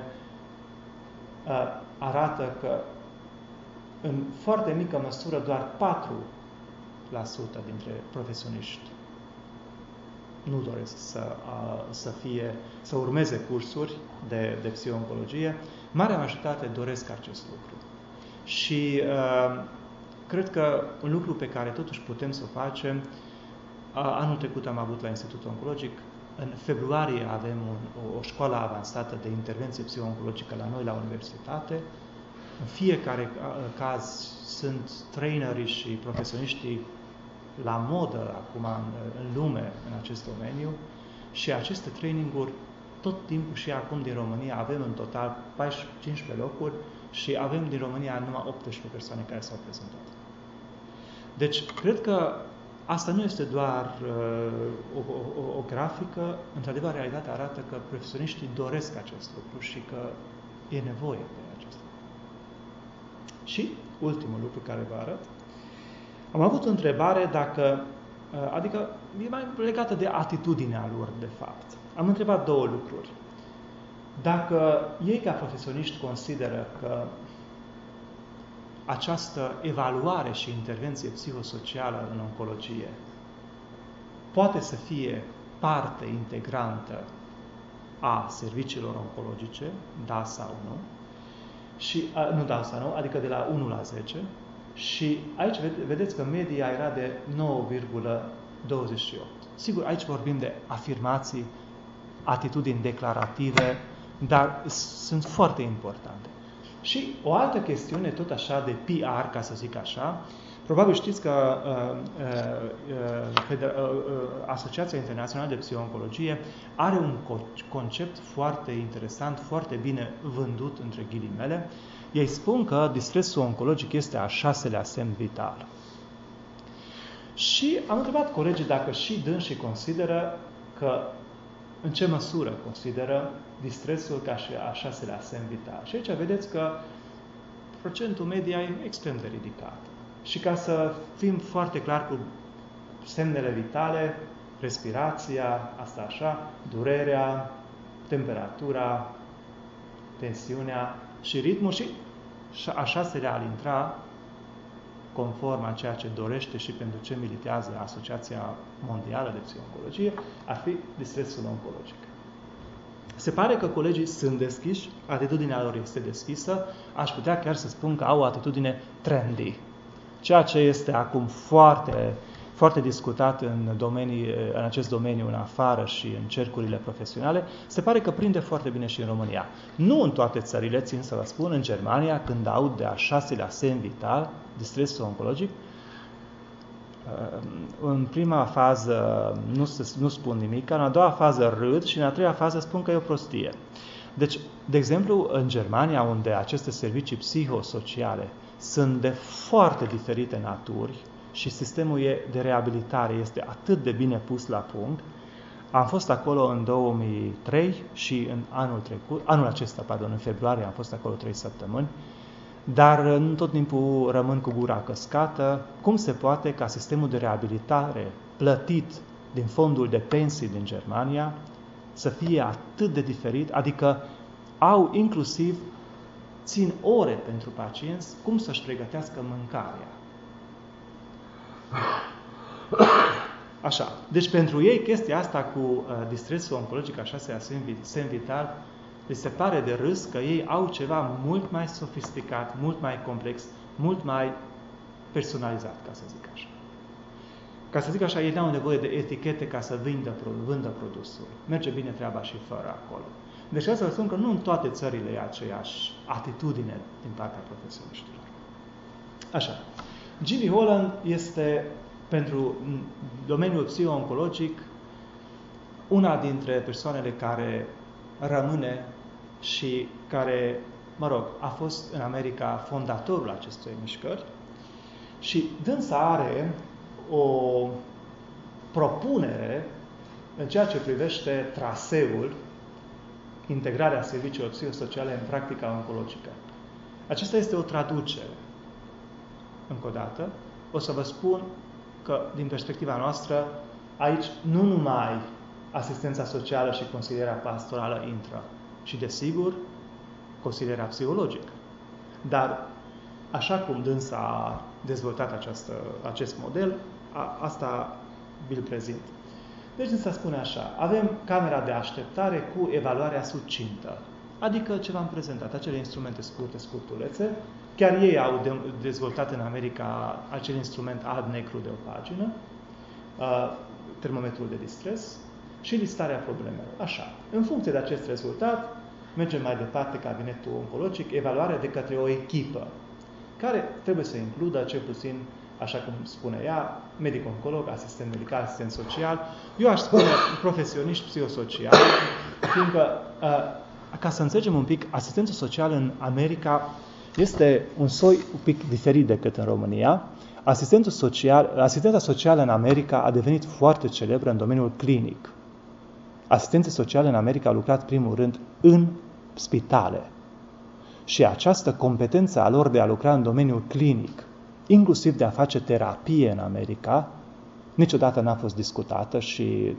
arată că în foarte mică măsură doar 4% dintre profesioniști nu doresc să urmeze cursuri de psiho-oncologie. Marea majoritate doresc acest lucru. Și cred că un lucru pe care totuși putem să o facem, anul trecut am avut la Institutul Oncologic, în februarie avem o școală avansată de intervenție psiho-oncologică la noi la universitate. În fiecare caz sunt trainerii și profesioniștii la modă acum în lume în acest domeniu și aceste traininguri tot timpul și acum din România avem în total 15 locuri și avem din România numai 18 persoane care s-au prezentat. Deci, cred că asta nu este doar o grafică, într-adevăr, realitatea arată că profesioniștii doresc acest lucru și că e nevoie de acest lucru. Și ultimul lucru care vă arăt, am avut o întrebare adică e mai legată de atitudinea lor, de fapt. Am întrebat 2 lucruri. Dacă ei, ca profesioniști, consideră că această evaluare și intervenție psihosocială în oncologie poate să fie parte integrantă a serviciilor oncologice, da sau nu, și, nu da sau nu, adică de la 1 la 10, și aici vedeți că media era de 9,28. Sigur, aici vorbim de afirmații, atitudini declarative, dar sunt foarte importante. Și o altă chestiune, tot așa, de PR, ca să zic așa, probabil știți că Asociația Internațională de Psiho-Oncologie are un concept foarte interesant, foarte bine vândut, între ghilimele. Ei spun că distresul oncologic este a 6-lea semn vital. Și am întrebat colegii dacă și dânsii consideră că, în ce măsură consideră distresul ca și a 6-lea semn vital. Și aici vedeți că procentul media e extrem de ridicat. Și ca să fim foarte clar cu semnele vitale, respirația, asta așa, durerea, temperatura, tensiunea și ritmul și a 6-lea ar intra conform a ceea ce dorește și pentru ce militează Asociația Mondială de Psiho-Oncologie, ar fi distresul oncologic. Se pare că colegii sunt deschiși, atitudinea lor este deschisă, aș putea chiar să spun că au o atitudine trendy. Ceea ce este acum foarte, foarte discutat în acest domeniu în afară și în cercurile profesionale, se pare că prinde foarte bine și în România. Nu în toate țările, țin să vă spun, în Germania, când aud de a 6-lea semn vital, distresul oncologic, în prima fază nu spun nimic, în a doua fază râd și în a treia fază spun că e o prostie. Deci, de exemplu, în Germania, unde aceste servicii psihosociale sunt de foarte diferite naturi și sistemul de reabilitare este atât de bine pus la punct, Am fost acolo în 2003 și în anul acesta, în februarie, am fost acolo 3 săptămâni, dar tot timpul rămân cu gura căscată. Cum se poate ca sistemul de reabilitare plătit din fondul de pensii din Germania să fie atât de diferit, adică au inclusiv, țin ore pentru pacienți cum să-și pregătească mâncarea. Așa. Deci pentru ei chestia asta cu distresul oncologic, așa se vital, li se pare de râs că ei au ceva mult mai sofisticat, mult mai complex, mult mai personalizat, ca să zic așa. Ca să zic așa, ei n-au nevoie de etichete ca să vândă produsul. Merge bine treaba și fără acolo. Deci să vă spun că nu în toate țările e aceeași atitudine din partea profesioniștilor. Așa. Jimmy Holland este, pentru domeniul psiho-oncologic, una dintre persoanele care rămâne și care, a fost în America fondatorul acestei mișcări și dânsa are o propunere în ceea ce privește traseul, integrarea serviciilor psihosociale în practica oncologică. Acesta este o traducere. Încă o dată, o să vă spun că, din perspectiva noastră, aici nu numai asistența socială și consilierea pastorală intră, și, desigur, consilierea psihologică. Dar, așa cum dânsa a dezvoltat acest model, asta vi-l prezint. Deci dânsa spune așa: avem camera de așteptare cu evaluarea succintă, adică ce v-am prezentat, acele instrumente scurte, scurtulețe. Chiar ei au dezvoltat în America acel instrument alb-negru de o pagină, termometrul de distres și listarea problemelor. Așa. În funcție de acest rezultat, mergem mai departe cabinetul oncologic, evaluarea de către o echipă, care trebuie să includă, cel puțin, așa cum spune ea, medic-oncolog, asistent medical, asistent social. Eu aș spune profesioniști psihosociali, fiindcă, ca să înțelegem un pic, asistentul social în America este un soi un pic diferit decât în România. Asistența socială în America a devenit foarte celebră în domeniul clinic. Asistenții sociale în America au lucrat primul rând în spitale. Și această competență a lor de a lucra în domeniul clinic, inclusiv de a face terapie în America, niciodată n-a fost discutată și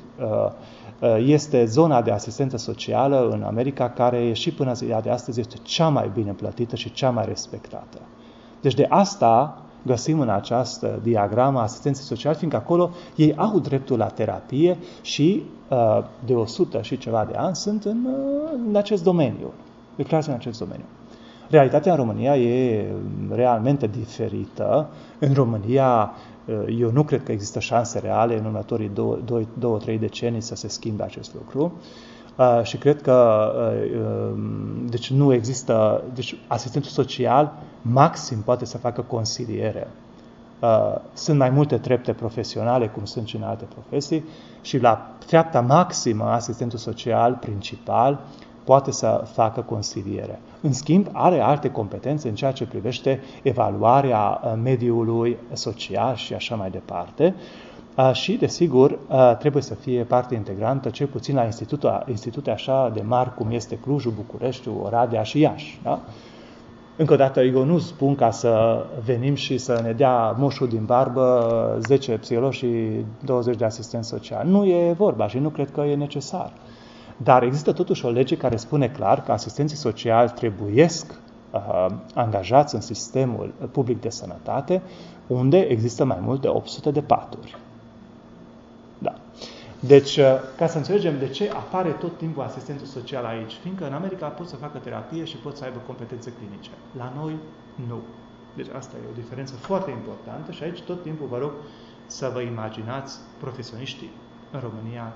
este zona de asistență socială în America care și până ziua de astăzi este cea mai bine plătită și cea mai respectată. Deci de asta găsim în această diagramă asistență socială, fiindcă acolo ei au dreptul la terapie și de 100 și ceva de ani sunt în acest domeniu, lucrează în acest domeniu. Realitatea în România e realmente diferită. În România, eu nu cred că există șanse reale în următorii 2-3 decenii să se schimbe acest lucru. Și cred că deci nu există, deci asistentul social maxim poate să facă consiliere. Sunt mai multe trepte profesionale, cum sunt și în alte profesii, și la treapta maximă asistentul social principal poate să facă consiliere. În schimb, are alte competențe în ceea ce privește evaluarea mediului social și așa mai departe. Și, desigur, trebuie să fie parte integrantă, cel puțin la institute așa de mari cum este Clujul, Bucureștiul, Oradea și Iași. Da? Încă o dată, eu nu spun ca să venim și să ne dea moșul din barbă 10 psihologi și 20 de asistenți sociali. Nu e vorba și nu cred că e necesar. Dar există totuși o lege care spune clar că asistenții sociali trebuiesc angajați în sistemul public de sănătate, unde există mai mult de 800 de paturi. Da. Deci, ca să înțelegem de ce apare tot timpul asistentul social aici, fiindcă în America pot să facă terapie și pot să aibă competențe clinice. La noi, nu. Deci asta e o diferență foarte importantă și aici tot timpul vă rog să vă imaginați profesioniștii în România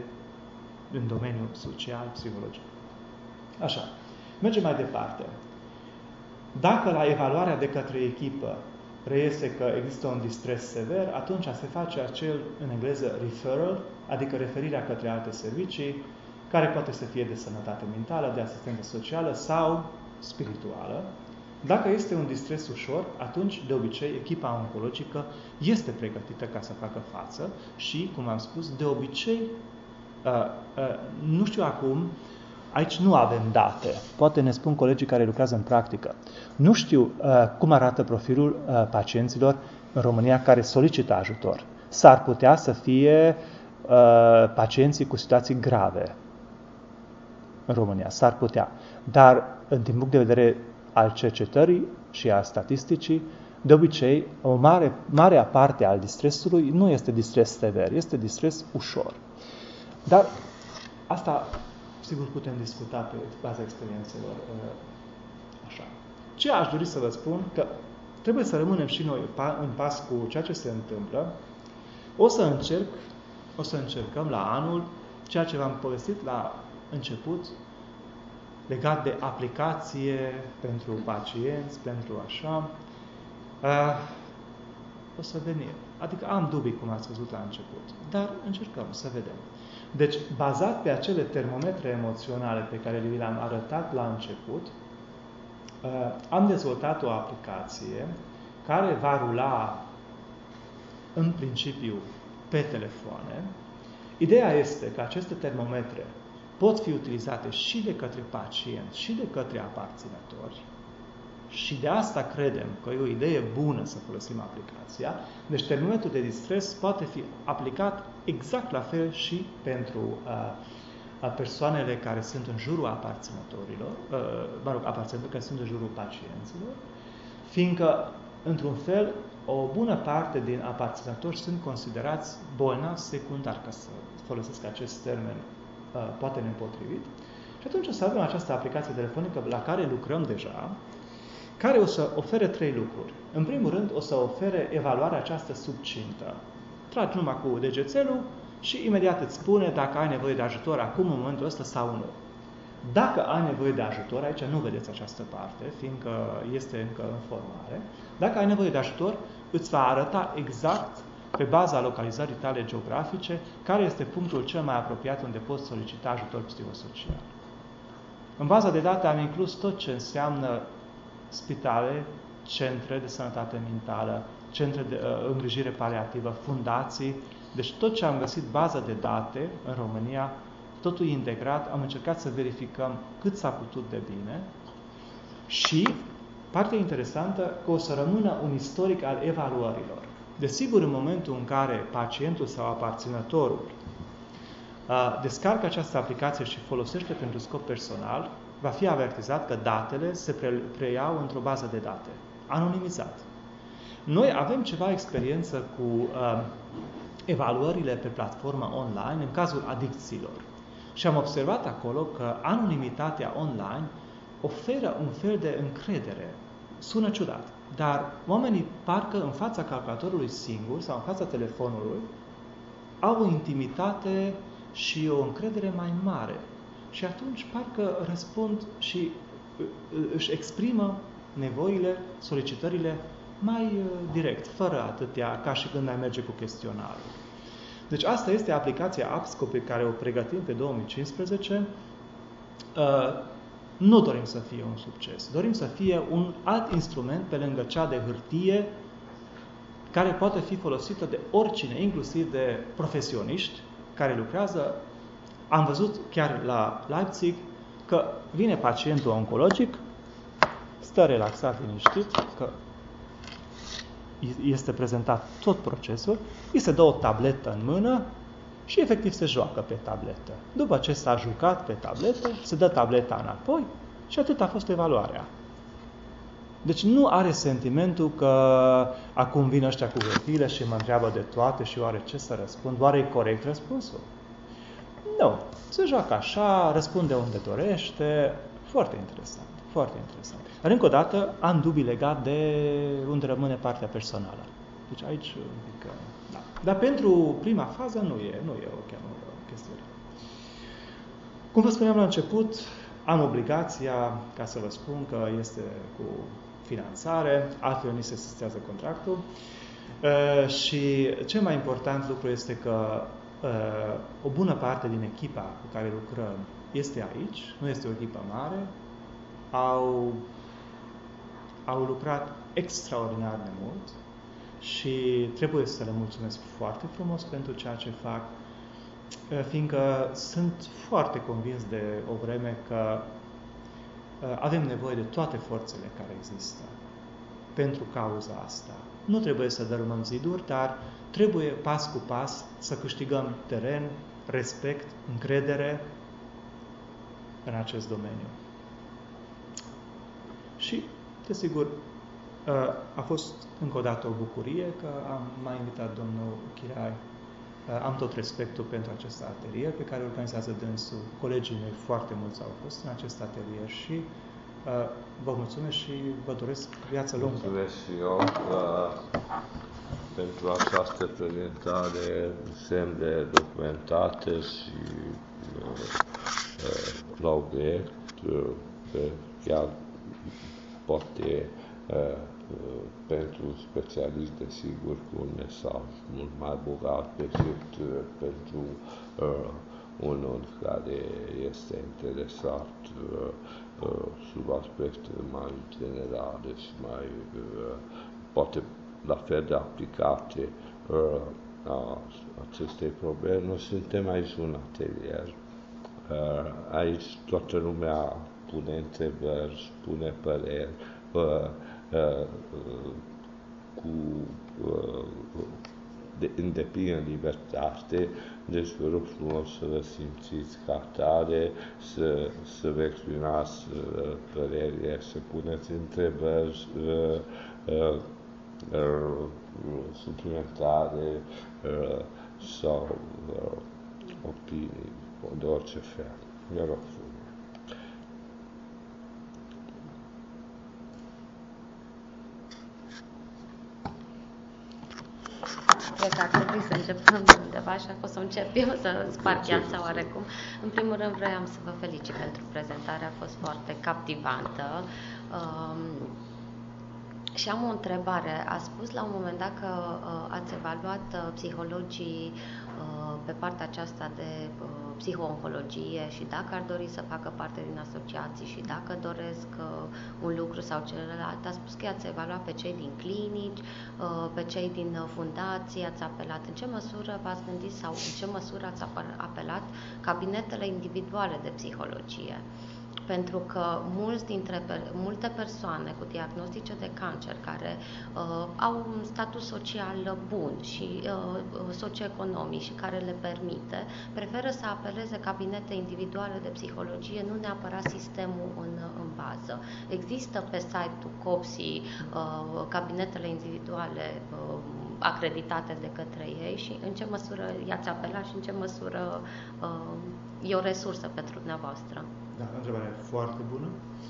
în domeniul social, psihologic. Așa. Mergem mai departe. Dacă la evaluarea de către echipă reiese că există un distres sever, atunci se face acel, în engleză, referral, adică referirea către alte servicii, care poate să fie de sănătate mentală, de asistență socială sau spirituală. Dacă este un distres ușor, atunci, de obicei, echipa oncologică este pregătită ca să facă față și, cum am spus, de obicei, Nu știu acum, aici nu avem date. Poate ne spun colegii care lucrează în practică. Nu știu cum arată profilul pacienților în România care solicită ajutor. S-ar putea să fie pacienții cu situații grave în România. S-ar putea. Dar, din punct de vedere al cercetării și a statisticii, de obicei, o mare parte al distresului nu este distres sever, este distres ușor. Dar asta, sigur, putem discuta pe baza experiențelor. Așa. Ce aș dori să vă spun? Că trebuie să rămânem și noi în pas cu ceea ce se întâmplă. O să încercăm la anul ceea ce v-am povestit la început, legat de aplicație pentru pacienți, pentru așa. O să venim. Adică am dubii, cum ați văzut la început, dar încercăm să vedem. Deci, bazat pe acele termometre emoționale pe care vi le-am arătat la început, am dezvoltat o aplicație care va rula în principiu pe telefoane. Ideea este că aceste termometre pot fi utilizate și de către pacienți și de către aparținători și de asta credem că e o idee bună să folosim aplicația. Deci termometrul de distres poate fi aplicat exact la fel și pentru persoanele care sunt în jurul aparținătorilor, aparținătorii care sunt în jurul pacienților, fiindcă, într-un fel, o bună parte din aparținători sunt considerați bolnavi secundari, ca să folosesc acest termen poate nepotrivit. Și atunci o să avem această aplicație telefonică la care lucrăm deja, care o să ofere 3 lucruri. În primul rând, o să ofere evaluarea aceasta subcintă. Tragi numai cu degețelul și imediat îți spune dacă ai nevoie de ajutor acum, în momentul ăsta sau nu. Dacă ai nevoie de ajutor, aici nu vedeți această parte, fiindcă este încă în formare, dacă ai nevoie de ajutor, îți va arăta exact, pe baza localizării tale geografice, care este punctul cel mai apropiat unde poți solicita ajutor psihosocial. În baza de date am inclus tot ce înseamnă spitale, centre de sănătate mentală, centre de îngrijire paliativă, fundații. Deci tot ce am găsit bază de date în România, totul integrat, am încercat să verificăm cât s-a putut de bine și partea interesantă că o să rămână un istoric al evaluărilor. Desigur, în momentul în care pacientul sau aparținătorul descarcă această aplicație și folosește pentru scop personal, va fi avertizat că datele se preiau într-o bază de date, anonimizat. Noi avem ceva experiență cu evaluările pe platforma online în cazul adicțiilor. Și am observat acolo că anonimitatea online oferă un fel de încredere. Sună ciudat, dar oamenii parcă în fața calculatorului singur sau în fața telefonului au o intimitate și o încredere mai mare. Și atunci parcă răspund și își exprimă nevoile, solicitările mai direct, fără atâtea ca și când ai merge cu chestionarul. Deci asta este aplicația APSCO pe care o pregătim pe 2015. Nu dorim să fie un succes. Dorim să fie un alt instrument pe lângă cea de hârtie care poate fi folosită de oricine, inclusiv de profesioniști care lucrează. Am văzut chiar la Leipzig că vine pacientul oncologic, stă relaxat, liniștit, că este prezentat tot procesul, îi se dă o tabletă în mână și efectiv se joacă pe tabletă. După ce s-a jucat pe tabletă, se dă tableta înapoi și atât a fost evaluarea. Deci nu are sentimentul că acum vin ăștia cu hârtiile și mă întreabă de toate și oare ce să răspund, oare e corect răspunsul? Nu. Se joacă așa, răspunde unde dorește. Foarte interesant, foarte interesant. Dar încă o dată am dubii legat de unde rămâne partea personală. Deci aici, adică, da. Dar pentru prima fază nu e chiar o chestiune. Cum vă spuneam la început, am obligația, ca să vă spun că este cu finanțare, altfel ni se asistează contractul. Și cel mai important lucru este că o bună parte din echipa cu care lucrăm este aici, nu este o echipă mare, au lucrat extraordinar de mult și trebuie să le mulțumesc foarte frumos pentru ceea ce fac. fiindcă sunt foarte convins de o vreme că avem nevoie de toate forțele care există pentru cauza asta. Nu trebuie să dărâmăm ziduri, dar trebuie pas cu pas să câștigăm teren, respect, încredere în acest domeniu. Și, desigur, a fost încă o dată o bucurie că m-a invitat domnul Chirai. Am tot respectul pentru acest atelier pe care organizează dânsul. Colegii mei foarte mulți au fost în acest atelier și vă mulțumesc și vă doresc viață lungă. Mulțumesc și eu pentru această prezentare semn de documentate și la obiect, chiar poate pentru specialiști, desigur, cu un mesaj mult mai bogat decât pentru unul care este interesat sub aspecte mai generale și mai poate la fel de aplicate a acestei probleme. Noi suntem aici un atelier. Aici toată lumea pune întrebări, pune păreri, în deplină libertate, deci vă rog frumos să vă simțiți ca tare, să vă exprimați părerile, să puneți întrebări suplimentare sau opinii de orice fel. Vă rog frumos. Cred că ar trebui să începem undeva, așa că o să încep eu să sparg gheața oarecum. În primul rând vreau să vă felicit pentru prezentare, a fost foarte captivantă. Și am o întrebare. A spus la un moment dat că ați evaluat psihologii pe partea aceasta de psiho-oncologie și dacă ar dori să facă parte din asociații și dacă doresc un lucru sau celălalt. A spus că ați evaluat pe cei din clinici, pe cei din fundații, ați apelat. În ce măsură v-ați gândit sau în ce măsură ați apelat cabinetele individuale de psihologie? Pentru că multe persoane cu diagnostice de cancer care au un status social bun și socioeconomic și care le permite, preferă să apeleze cabinete individuale de psihologie, nu neapărat sistemul în bază. Există pe site-ul COPSI cabinetele individuale acreditate de către ei și în ce măsură i-ați apelat și în ce măsură e o resursă pentru dumneavoastră? Da, întrebarea e foarte bună.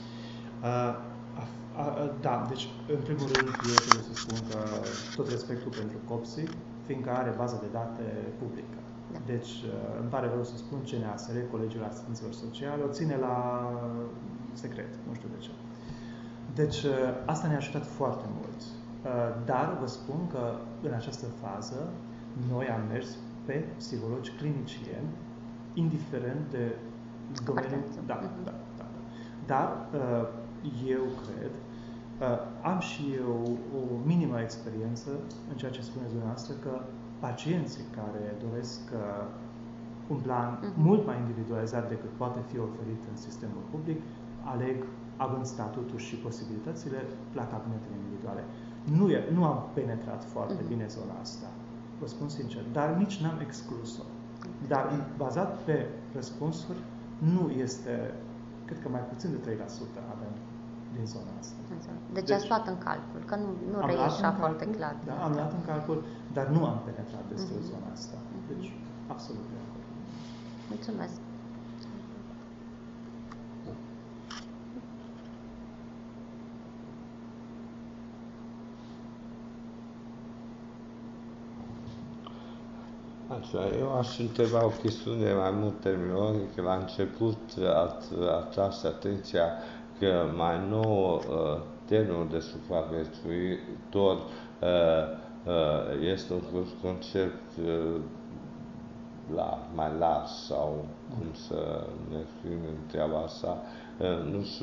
Da, deci, în primul rând, eu trebuie să spun că tot respectul pentru COPSI, fiindcă are bază de date publică. Da. Deci, îmi pare rău să spun, CNASR, Colegiul Asistenților Sociale, o ține la secret, nu știu de ce. Deci, asta ne-a ajutat foarte mult. Dar vă spun că, în această fază, noi am mers pe psihologi clinicieni, indiferent de domeniul. Da. Dar eu cred, am și eu o minimă experiență în ceea ce spuneți dumneavoastră, că pacienții care doresc un plan mult mai individualizat decât poate fi oferit în sistemul public, aleg, având statutul și posibilitățile, la cabinetele individuale. Nu am penetrat foarte bine zona asta, vă spun sincer, dar nici n-am exclus-o. Dar bazat pe răspunsuri, nu este, cred că mai puțin de 3% avem din zona asta. Deci ați luat în calcul, că nu reieșea foarte clar. Da, am luat în calcul, dar nu am penetrat despre zona asta. Deci, absolut de acord. Mulțumesc. Așa, eu aș întreba o chestiune mai mult terminologică. La început ați tras atenția că mai nou termenul de supraviețuitor este un concept mai larg sau cum să ne exprimem treaba asta. Nu știu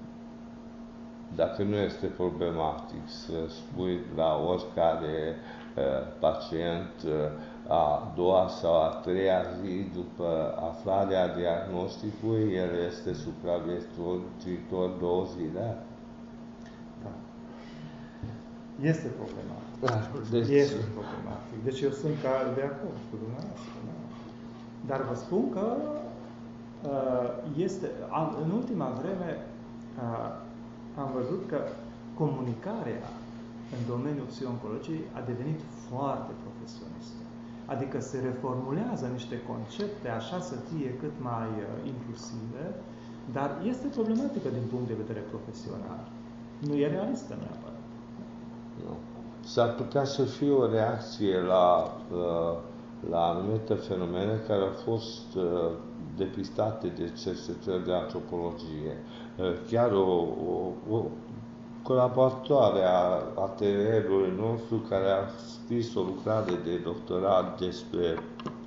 dacă nu este problematic să spui la oricare pacient a doua sau a treia zi după aflarea diagnosticului, el este supraviețuitor 2 zile? Da. Este problematic. Deci... Este problematic. Deci eu sunt de acord cu dumneavoastră. Da? Dar vă spun că în ultima vreme am văzut că comunicarea în domeniul psihoncologiei a devenit foarte profesionistă. Adică se reformulează niște concepte așa să fie cât mai inclusive, dar este problematică din punct de vedere profesional. Nu e realistă neapărat. Nu. S-ar putea să fie o reacție la anumite fenomene care au fost depistate de cercetători de antropologie. Chiar o colaboratoare a atelierului nostru care a scris o lucrare de doctorat despre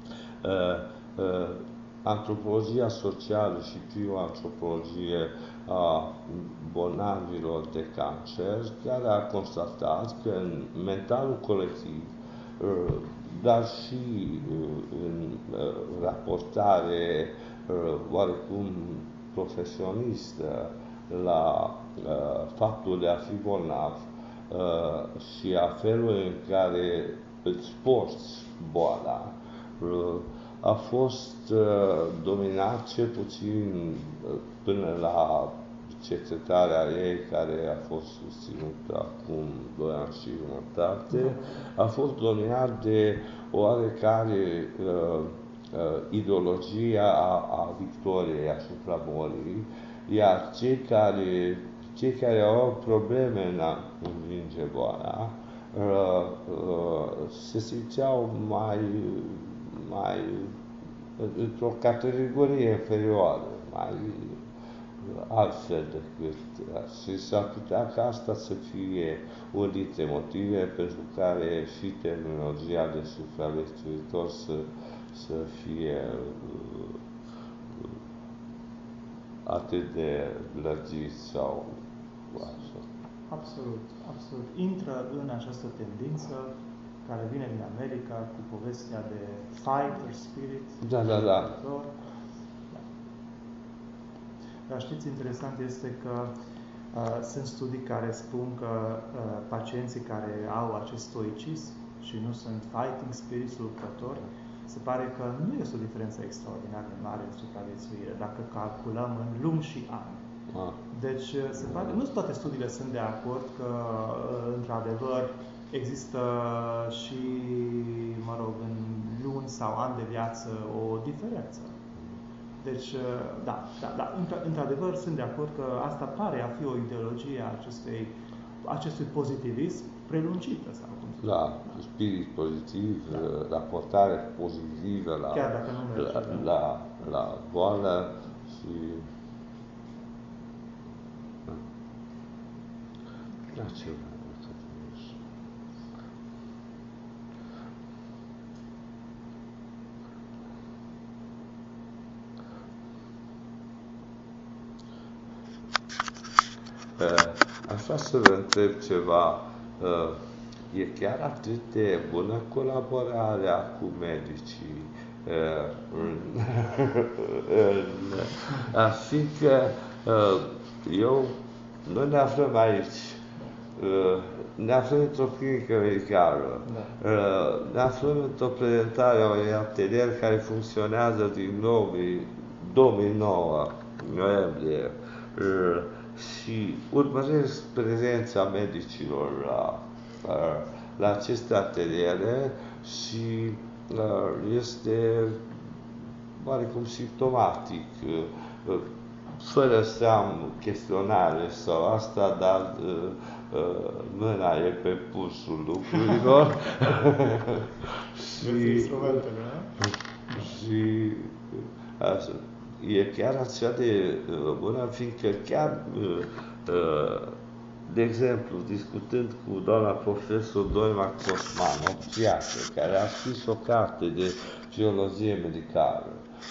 antropologia socială și bioantropologie a bolnavilor de cancer, care a constatat că în mentalul colectiv, dar și în raportare oarecum profesionistă la faptul de a fi bolnav și a felului în care îți porți boala, a fost dominat cel puțin până la cercetarea ei, care a fost susținută acum 2 ani și jumătate, a fost dominat de oarecare ideologia a victoriei asupra bolii, iar cei care au probleme în a învinge boala se simțeau mai într-o categorie inferioară, mai altfel decât. Și s-ar putea ca asta să fie unul dintre motive pentru care și terminologia de supraviețuitor să fie atât de lărgit sau așa. Absolut, absolut. Intră în această tendință care vine din America cu povestea de fighter spirit. Da. Dar știți, interesant este că sunt studii care spun că pacienții care au acest stoicism și nu sunt fighting spirits luptători, se pare că nu este o diferență extraordinar de mare în supraviețuire, dacă calculăm în luni și ani. Deci, se pare, nu toate studiile sunt de acord că, într-adevăr, există și, în luni sau ani de viață o diferență. Deci, da, într-adevăr, sunt de acord că asta pare a fi o ideologie a acestui pozitivism prelungită. Sau cum se da, spirit pozitiv, raportare pozitivă la boală și... Da, ceva. Aș vrea să vă întreb ceva. E chiar atât de bună colaborarea cu medicii? Fiindcă noi ne aflăm aici, ne aflăm într-o clinică medicală, ne aflăm într-o prezentare a unui atelier care funcționează din 2009, noiembrie, și urmăresc prezența medicilor la aceste ateliere și este oarecum simptomatic, fără să am chestionare sau asta, dar mâna e pe pulsul lucrurilor. și e chiar așa de bună, fiindcă chiar, de exemplu, discutând cu doamna profesor Doima Cosman, o psihiatră, care a scris o carte de geologie medicală.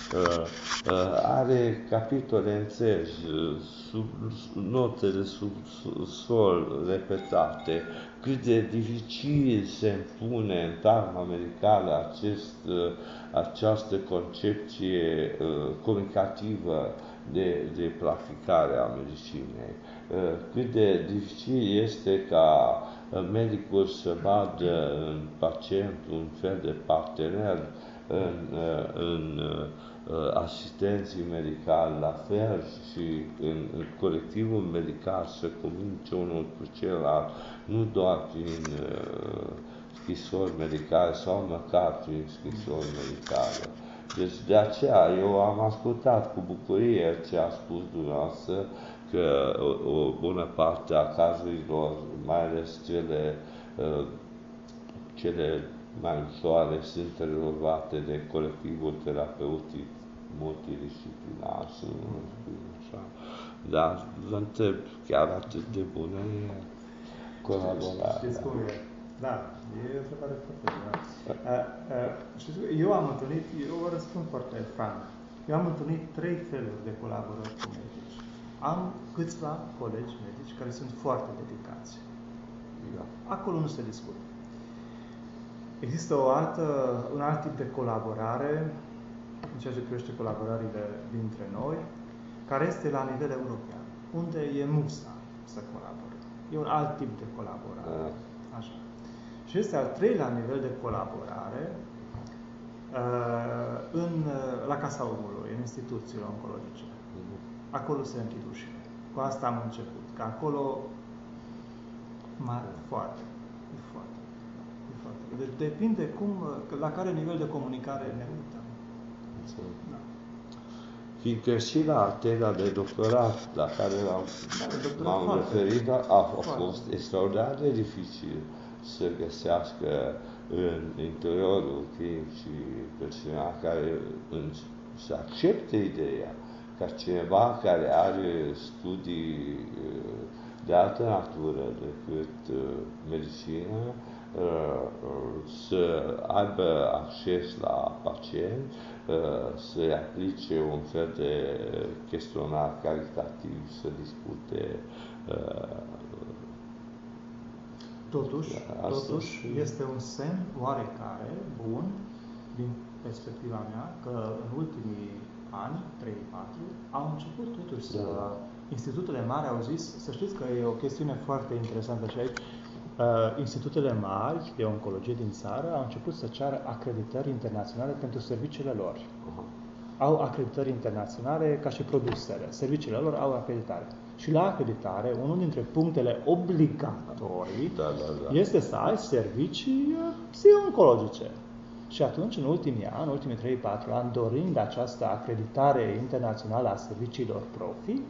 Are capitole înțelegi, notele sub sol repetate, cât de dificil se impune în trauma medicală această concepție comunicativă de planificare a medicinei. Cât de dificil este ca medicul să vadă în pacient un fel de partener în asistenții medicali, la fel și în colectivul medical să comunice unul cu celălalt, nu doar prin scrisori medicale sau măcar prin scrisori medicale. Deci de aceea eu am ascultat cu bucurie ce a spus dumneavoastră, că o bună parte a cazurilor, mai ales cele mai ușoare, sunt rezolvate de colectivul terapeutic multidisciplinar, așa. Dar vă întreb, chiar atât de bună e colaborarea? Știți cum e? Da, e o întrebare foarte bună. Știți, eu vă răspund foarte franc. Eu am întâlnit 3 feluri de colaborări cu medici. Am câțiva colegi medici care sunt foarte dedicați. Acolo nu se discută. Există un alt tip de colaborare, în ceea ce privește colaborările dintre noi, care este la nivel european, unde e musa să colaborăm. E un alt tip de colaborare. Așa. Și este al 3-lea nivel de colaborare la Casa Omului, în instituțiile oncologice. Acolo se închid ușile. Cu asta am început. Că acolo foarte. Deci depinde la care nivel de comunicare ne uităm. Da. Fiindcă și la teza de doctorat la care m-am referit, a fost extraordinar de dificil să găsească în interiorul clinicii persoana care să accepte ideea ca cineva care are studii de altă natură decât medicină să aibă acces la pacient, să-i aplice un fel de chestionar caritativ, să discute. Totuși, este un semn oarecare bun, din perspectiva mea, că în ultimii ani, 3-4, au început totuși să... Institutele mari au zis, să știți că e o chestiune foarte interesantă și aici, institutele mari de oncologie din țară au început să ceară acreditări internaționale pentru serviciile lor. Au acreditări internaționale ca și produsele. Serviciile lor au acreditare. Și la acreditare, unul dintre punctele obligatorii este să ai servicii psiho-oncologice. Și atunci, în ultimii ani, în ultimii 3-4 ani, dorind această acreditare internațională a serviciilor profi,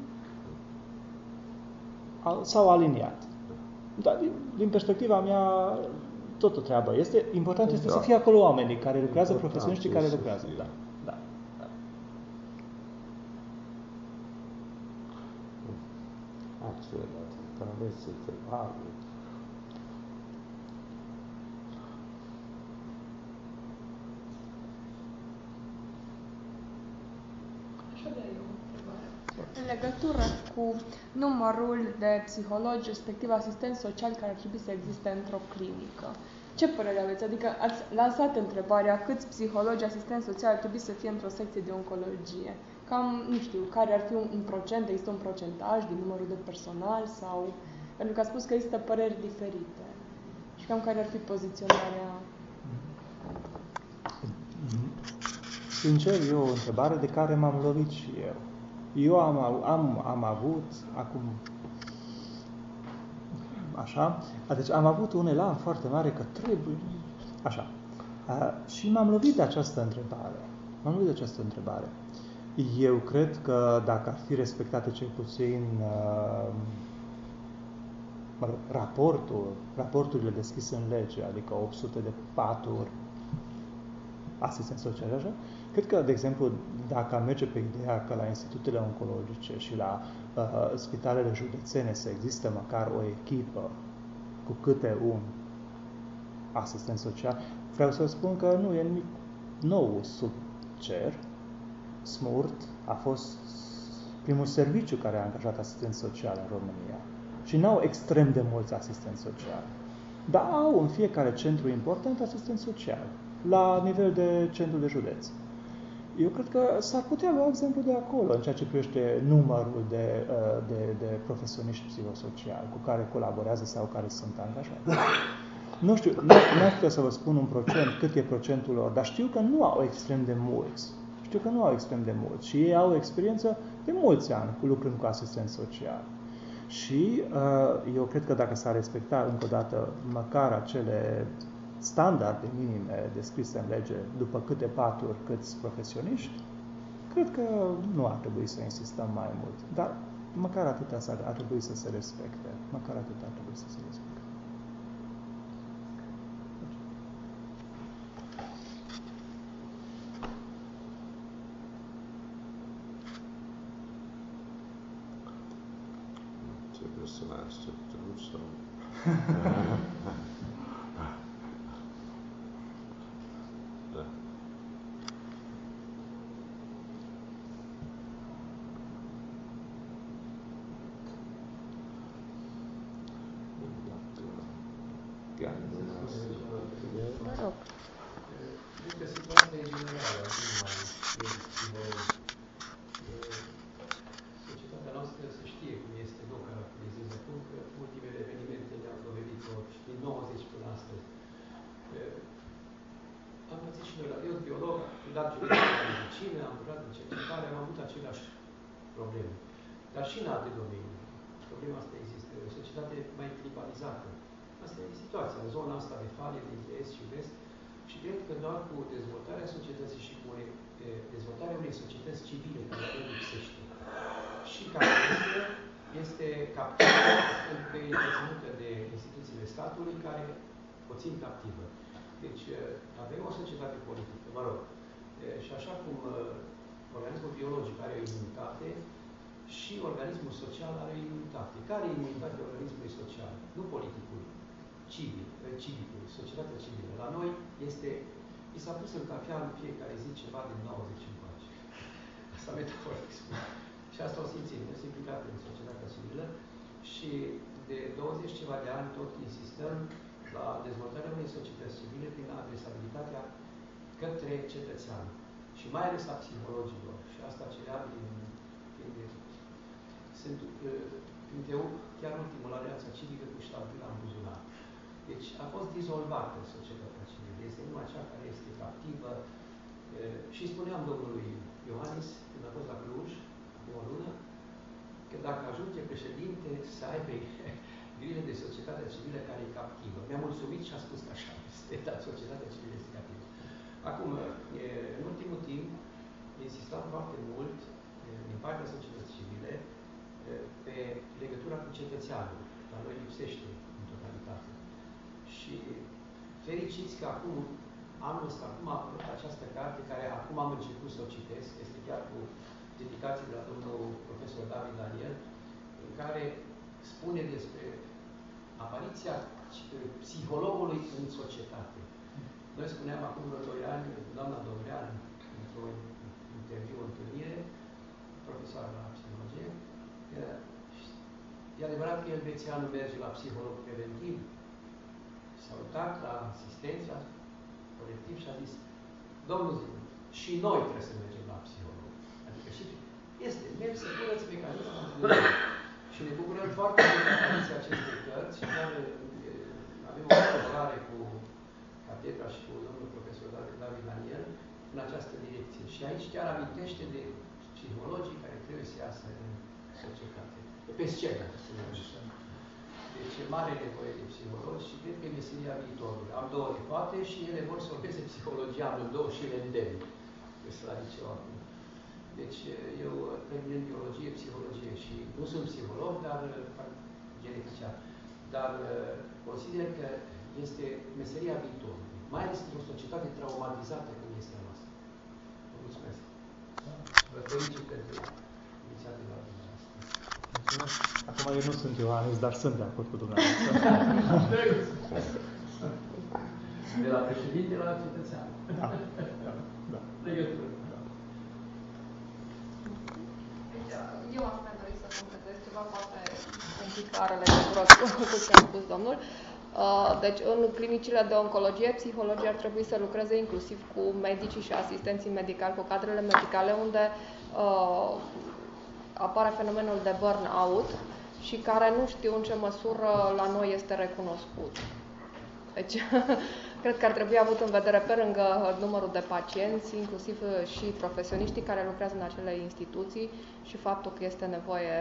s-au aliniat. Dar din perspectiva mea, tot o treabă. Important este să fie acolo oamenii care lucrează, profesioniștii care lucrează. Da. În legătură cu numărul de psihologi, respectiv asistenți sociali care ar trebui să existe într-o clinică, ce părere aveți? Adică ați lansat întrebarea câți psihologi, asistenți sociali ar trebui să fie într-o secție de oncologie. Cam, nu știu, care ar fi un procent, există un procentaj din numărul de personal sau... Pentru că a spus că există păreri diferite. Și cam care ar fi poziționarea... Sincer, e o întrebare de care m-am lovit și eu. Eu am avut, acum, așa, deci am avut un elan foarte mare că trebuie, așa, și m-am lovit de această întrebare. Eu cred că dacă ar fi respectate cel puțin raporturile deschise în lege, adică 800 de paturi asistenți sociali, așa, cred că, de exemplu, dacă am merge pe ideea că la institutele oncologice și la spitalele județene să existe măcar o echipă cu câte un asistent social, vreau să spun că nu e nimic nou sub cer, SMURT, a fost primul serviciu care a angajat asistenți sociali în România. Și n-au extrem de mulți asistenți sociali. Dar au în fiecare centru important asistenți sociali, la nivel de centru de județ. Eu cred că s-ar putea lua exemplu de acolo, în ceea ce privește numărul de profesioniști psihosociali cu care colaborează sau care sunt angajați. Nu știu, n-aș putea să vă spun un procent, cât e procentul lor, dar știu că nu au extrem de mulți. Și ei au experiență de mulți ani lucrând cu asistenți sociali. Și eu cred că dacă s-ar respecta încă o dată măcar acele standarde minime descrise în lege, după câte paturi, câți profesioniști, cred că nu ar trebui să insistăm mai mult. Dar măcar atâta ar trebui să se respecte. Trebuie să mai așteptăm sau... Da. Vă rog. Cred că situația e generală, societatea noastră să știe cum este, nu caracterizez acum, că ultimele evenimente ne-au dovedit-o și din 90 până astăzi. Am pățit și noi, eu sunt biolog, am dat la medicină, am lucrat în cercetare, am avut aceleași probleme. Dar și în alte domenii. Problema asta există. O societate mai tribalizată. Asta e situația, în zona asta de falie dintre est și vest. Și cred că doar cu dezvoltarea societății și cu dezvoltarea unei societăți civile care nu lipsește și care este captivă, pentru că e reținută de instituțiile statului care o țin captivă. Deci avem o societate politică, mă rog, și așa cum organismul biologic are o imunitate, și organismul social are o imunitate. Care e imunitatea organismului social? Nu politicul, civicul, societatea civilă. La noi i s-a pus în cafea în fiecare zi ceva din 90 încoace. Asta metaforic spune. Și asta o simțim, ne-am implicat în societatea civilă și de 20 ceva de ani tot insistăm la dezvoltarea unei societăți civile prin adresabilitatea către cetățean. Și mai ales a psihologilor. Și asta cerea printre chiar ultimul Alianța Civică cu ștampila în buzunar. Deci a fost dizolvată societatea civilă. Este numai cea care este captivă. Și spuneam domnului Iohannis, când a fost la Cluj, acum o lună, că dacă ajunge președinte să aibă grijă de societatea civilă care e captivă. Mi-a mulțumit și a spus că așa este, dar societatea civilă este captivă. Acum, în ultimul timp, insistam foarte mult din partea societății civile pe legătura cu cetățeanul. La noi lipsește în totalitate. Și fericiți că acum, anul ăsta, acum a apărut această carte, care acum am început să o citesc, este chiar cu dedicație de la domnul profesor David Daniel, în care spune despre apariția psihologului în societate. Noi spuneam acum vreo 2 ani, doamna Dobrean, într-un interviu, o întâlnire, profesoară la psihologie, e adevărat că elvețianul merge la psiholog preventiv, s-a uitat la asistența colectiv și a zis, domnul Zilu, și noi trebuie să mergem la psiholog. Adică și este, merg să curăț mecanismul și ne bucurăm foarte mult de apariția acestei cărți și chiar avem o colaborare cu catedra și cu domnul profesor David Daniel în această direcție. Și aici chiar amintește de psihologii care trebuie să iasă în societate. Pe scenă, să spunem așa. Deci e mare nevoie de psihologi și cred că e meseria viitorului. Am 2 repoate și ele vor să urmeze psihologia amândouă și ele îndemn. Este la liceu acum. Deci eu termin biologie, psihologie și nu sunt psiholog, dar genetician. Dar consider că este meseria viitorului. Mai ales într-o societate traumatizată cum este a noastră. Vă mulțumesc. Vă felicit pentru inițiativa dumneavoastră. Acum eu nu sunt Iohannis, dar sunt de acord cu dumneavoastră. De la președinte la cetățean. Da. are legătură cu ce a spus domnul. Deci, în clinicile de oncologie, psihologii ar trebui să lucreze inclusiv cu medicii și asistenții medicali, cu cadrele medicale, unde apare fenomenul de burn-out și care nu știu în ce măsură la noi este recunoscut. Deci, cred că ar trebui avut în vedere, pe lângă numărul de pacienți, inclusiv și profesioniștii care lucrează în acele instituții și faptul că este nevoie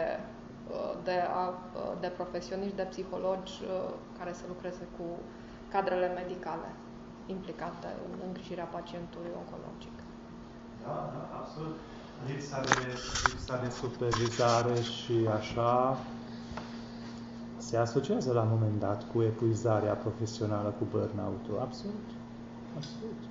de profesioniști, de psihologi care să lucreze cu cadrele medicale implicate în îngrijirea pacientului oncologic. Da, absolut. Lipsa de supervizare și așa se asociază la un moment dat cu epuizarea profesională, cu burnout-ul. Absolut. Absolut.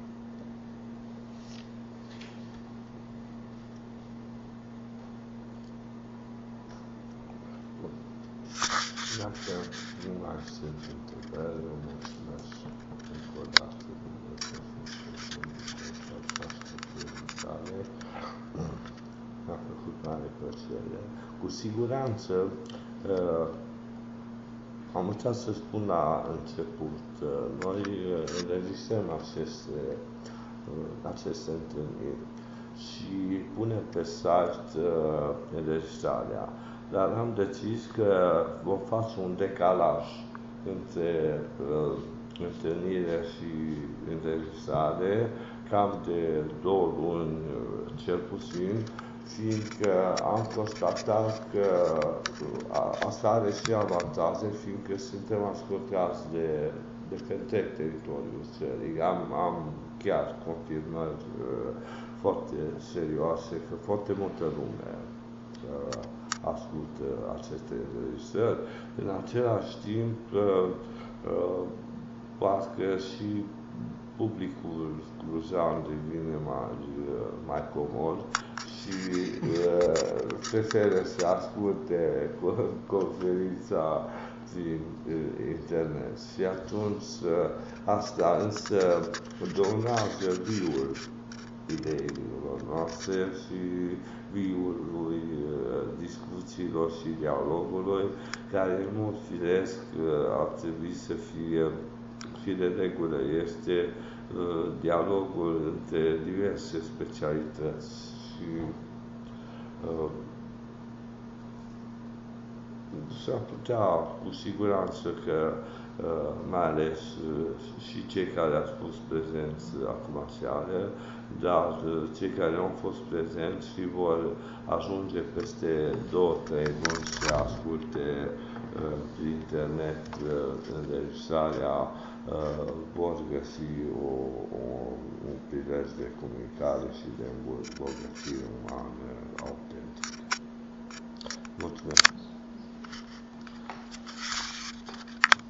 Dacă nu mai sunt întrebări, vă mulțumesc încă o dată pentru această prezentare. Mi-a făcut mare plăcere. Cu siguranță, am uitat să spun la început, noi înregistrăm aceste întâlniri și punem pe site înregistrarea. Dar am decis că vom face un decalaj între întâlnire și înregistrare, cam de 2 luni cel puțin, fiindcă am constatat că asta are și avantaje, fiindcă suntem ascultați de pe întreg teritoriul țării. Am chiar confirmări foarte serioase că foarte multă lume ascultă aceste înregistrări. În același timp, parcă și publicul cruzan devine mai comod și preferă să asculte conferința prin internet. Și atunci asta însă donează viul ideilor noastre și viului discuțiilor și dialogului, care în mod firesc ar trebui să fie și de regulă este dialogul între diverse specialități și s-ar putea cu siguranță că mai ales și cei care au fost prezenți acum seară, dar cei care nu au fost prezenți și vor ajunge peste 2-3 luni să asculte prin internet înregistrarea, vor găsi un prilej de comunicare și de îmbogățire umană autentică. Mulțumesc!